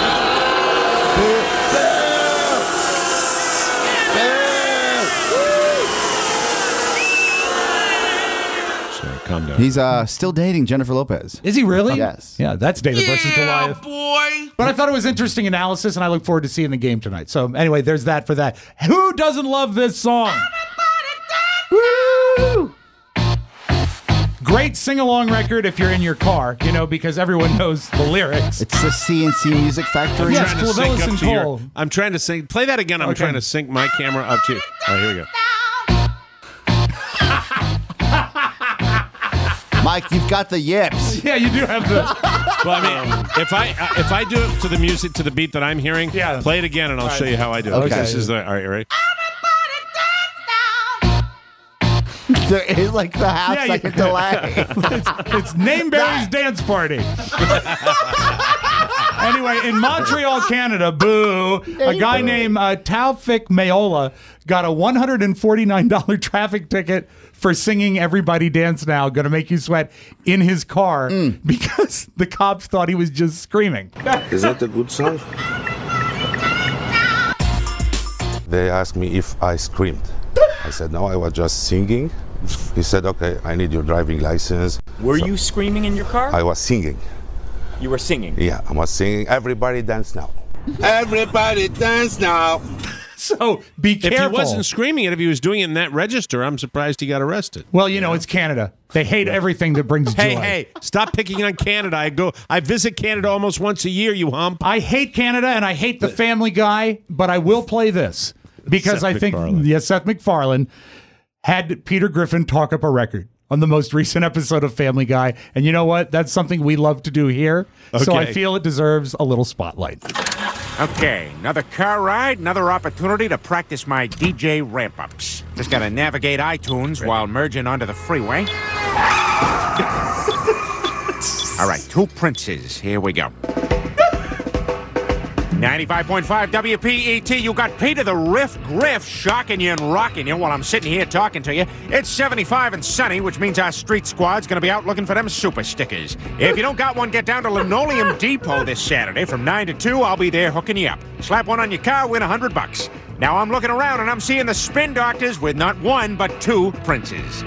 So calm down. He's uh, still dating Jennifer Lopez. Is he really? Yes. Yeah, that's David versus Goliath. boy. But I thought it was interesting analysis, and I look forward to seeing the game tonight. So anyway, there's that for that. Who doesn't love this song? Woo! Great sing-along record if you're in your car, you know, because everyone knows the lyrics. It's the C N C Music Factory. Yes, trying to sync Clavellis up and to your- Cole. I'm trying to sync. Play that again. I'm Okay. trying to sync my camera up to you. All right, here we go. Mike, you've got the yips. Yeah, you do have the... Well, I mean, if I uh, if I do it to the music, to the beat that I'm hearing, Yeah. play it again, and I'll All show right. you how I do it. Okay. This is the all right. You ready? There is like the half Yeah, you- second delay. it's, it's Nameberry's dance party. Anyway, in Montreal, Canada, boo, a guy named uh, Taufik Mayola got a one hundred forty-nine dollars traffic ticket for singing Everybody Dance Now, Gonna Make You Sweat, in his car because the cops thought he was just screaming. Is that a good song? They asked me if I screamed. I said, no, I was just singing. He said, okay, I need your driving license. Were So you screaming in your car? I was singing. You were singing. Yeah, I was singing. Everybody dance now. Everybody dance now. So be If careful. he wasn't screaming it, if he was doing it in that register, I'm surprised he got arrested. Well, you know, it's Canada. They hate everything that brings Hey, joy. hey, stop picking on Canada. I go, I visit Canada almost once a year, you hump. I hate Canada and I hate the Family Guy, but I will play this because Seth I think MacFarlane. yes, Seth MacFarlane had Peter Griffin talk up a record on the most recent episode of Family Guy, and you know what? That's something we love to do here. So I Okay. feel it deserves a little spotlight. Okay, another car ride, another opportunity to practice my D J ramp-ups. Just gotta navigate iTunes while merging onto the freeway. All right, two Princes. Here we go. ninety-five point five W P E T, you got Peter the Riff Griff shocking you and rocking you while I'm sitting here talking to you. It's seventy-five and sunny, which means our street squad's gonna be out looking for them super stickers. If you don't got one, get down to Linoleum Depot this Saturday from nine to two. I'll be there hooking you up. Slap one on your car, win a hundred bucks. Now I'm looking around and I'm seeing the Spin Doctors with not one, but two Princes.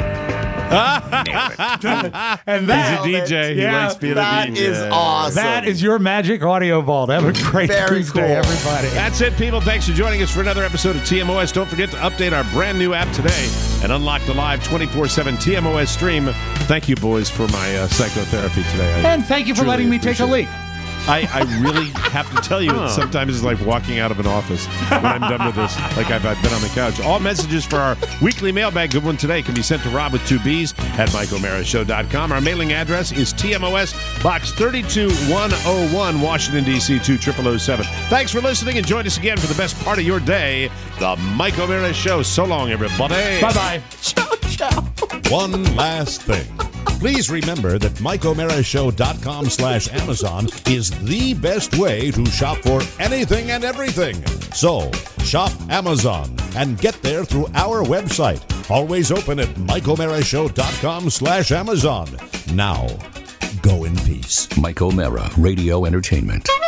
And that, He's a D J. He Yeah, likes being that a D J. is awesome. that is your Magic Audio Vault. Have a great Very Tuesday, cool. everybody. That's it, people. Thanks for joining us for another episode of T M O S. Don't forget to update our brand new app today and unlock the live twenty-four seven T M O S stream. Thank you, boys, for my uh, psychotherapy today. I And thank you for truly letting me take a appreciate leak. it. I, I really have to tell you, Huh. sometimes it's like walking out of an office when I'm done with this, like I've, I've been on the couch. All messages for our weekly mailbag, good one today, can be sent to Rob with two B's at Mike O'Mara Show dot com. Our mailing address is T M O S, Box thirty-two one oh one, Washington, D C two zero zero zero seven. Thanks for listening, and join us again for the best part of your day, the Mike O'Mara Show. So long, everybody. Bye-bye. Ciao, ciao. One last thing. Please remember that Mike O'Mara Show dot com slash Amazon is the best way to shop for anything and everything. So, shop Amazon and get there through our website. Always open at Mike O'Mara Show dot com slash Amazon. Now, go in peace. Mike O'Mara, Radio Entertainment.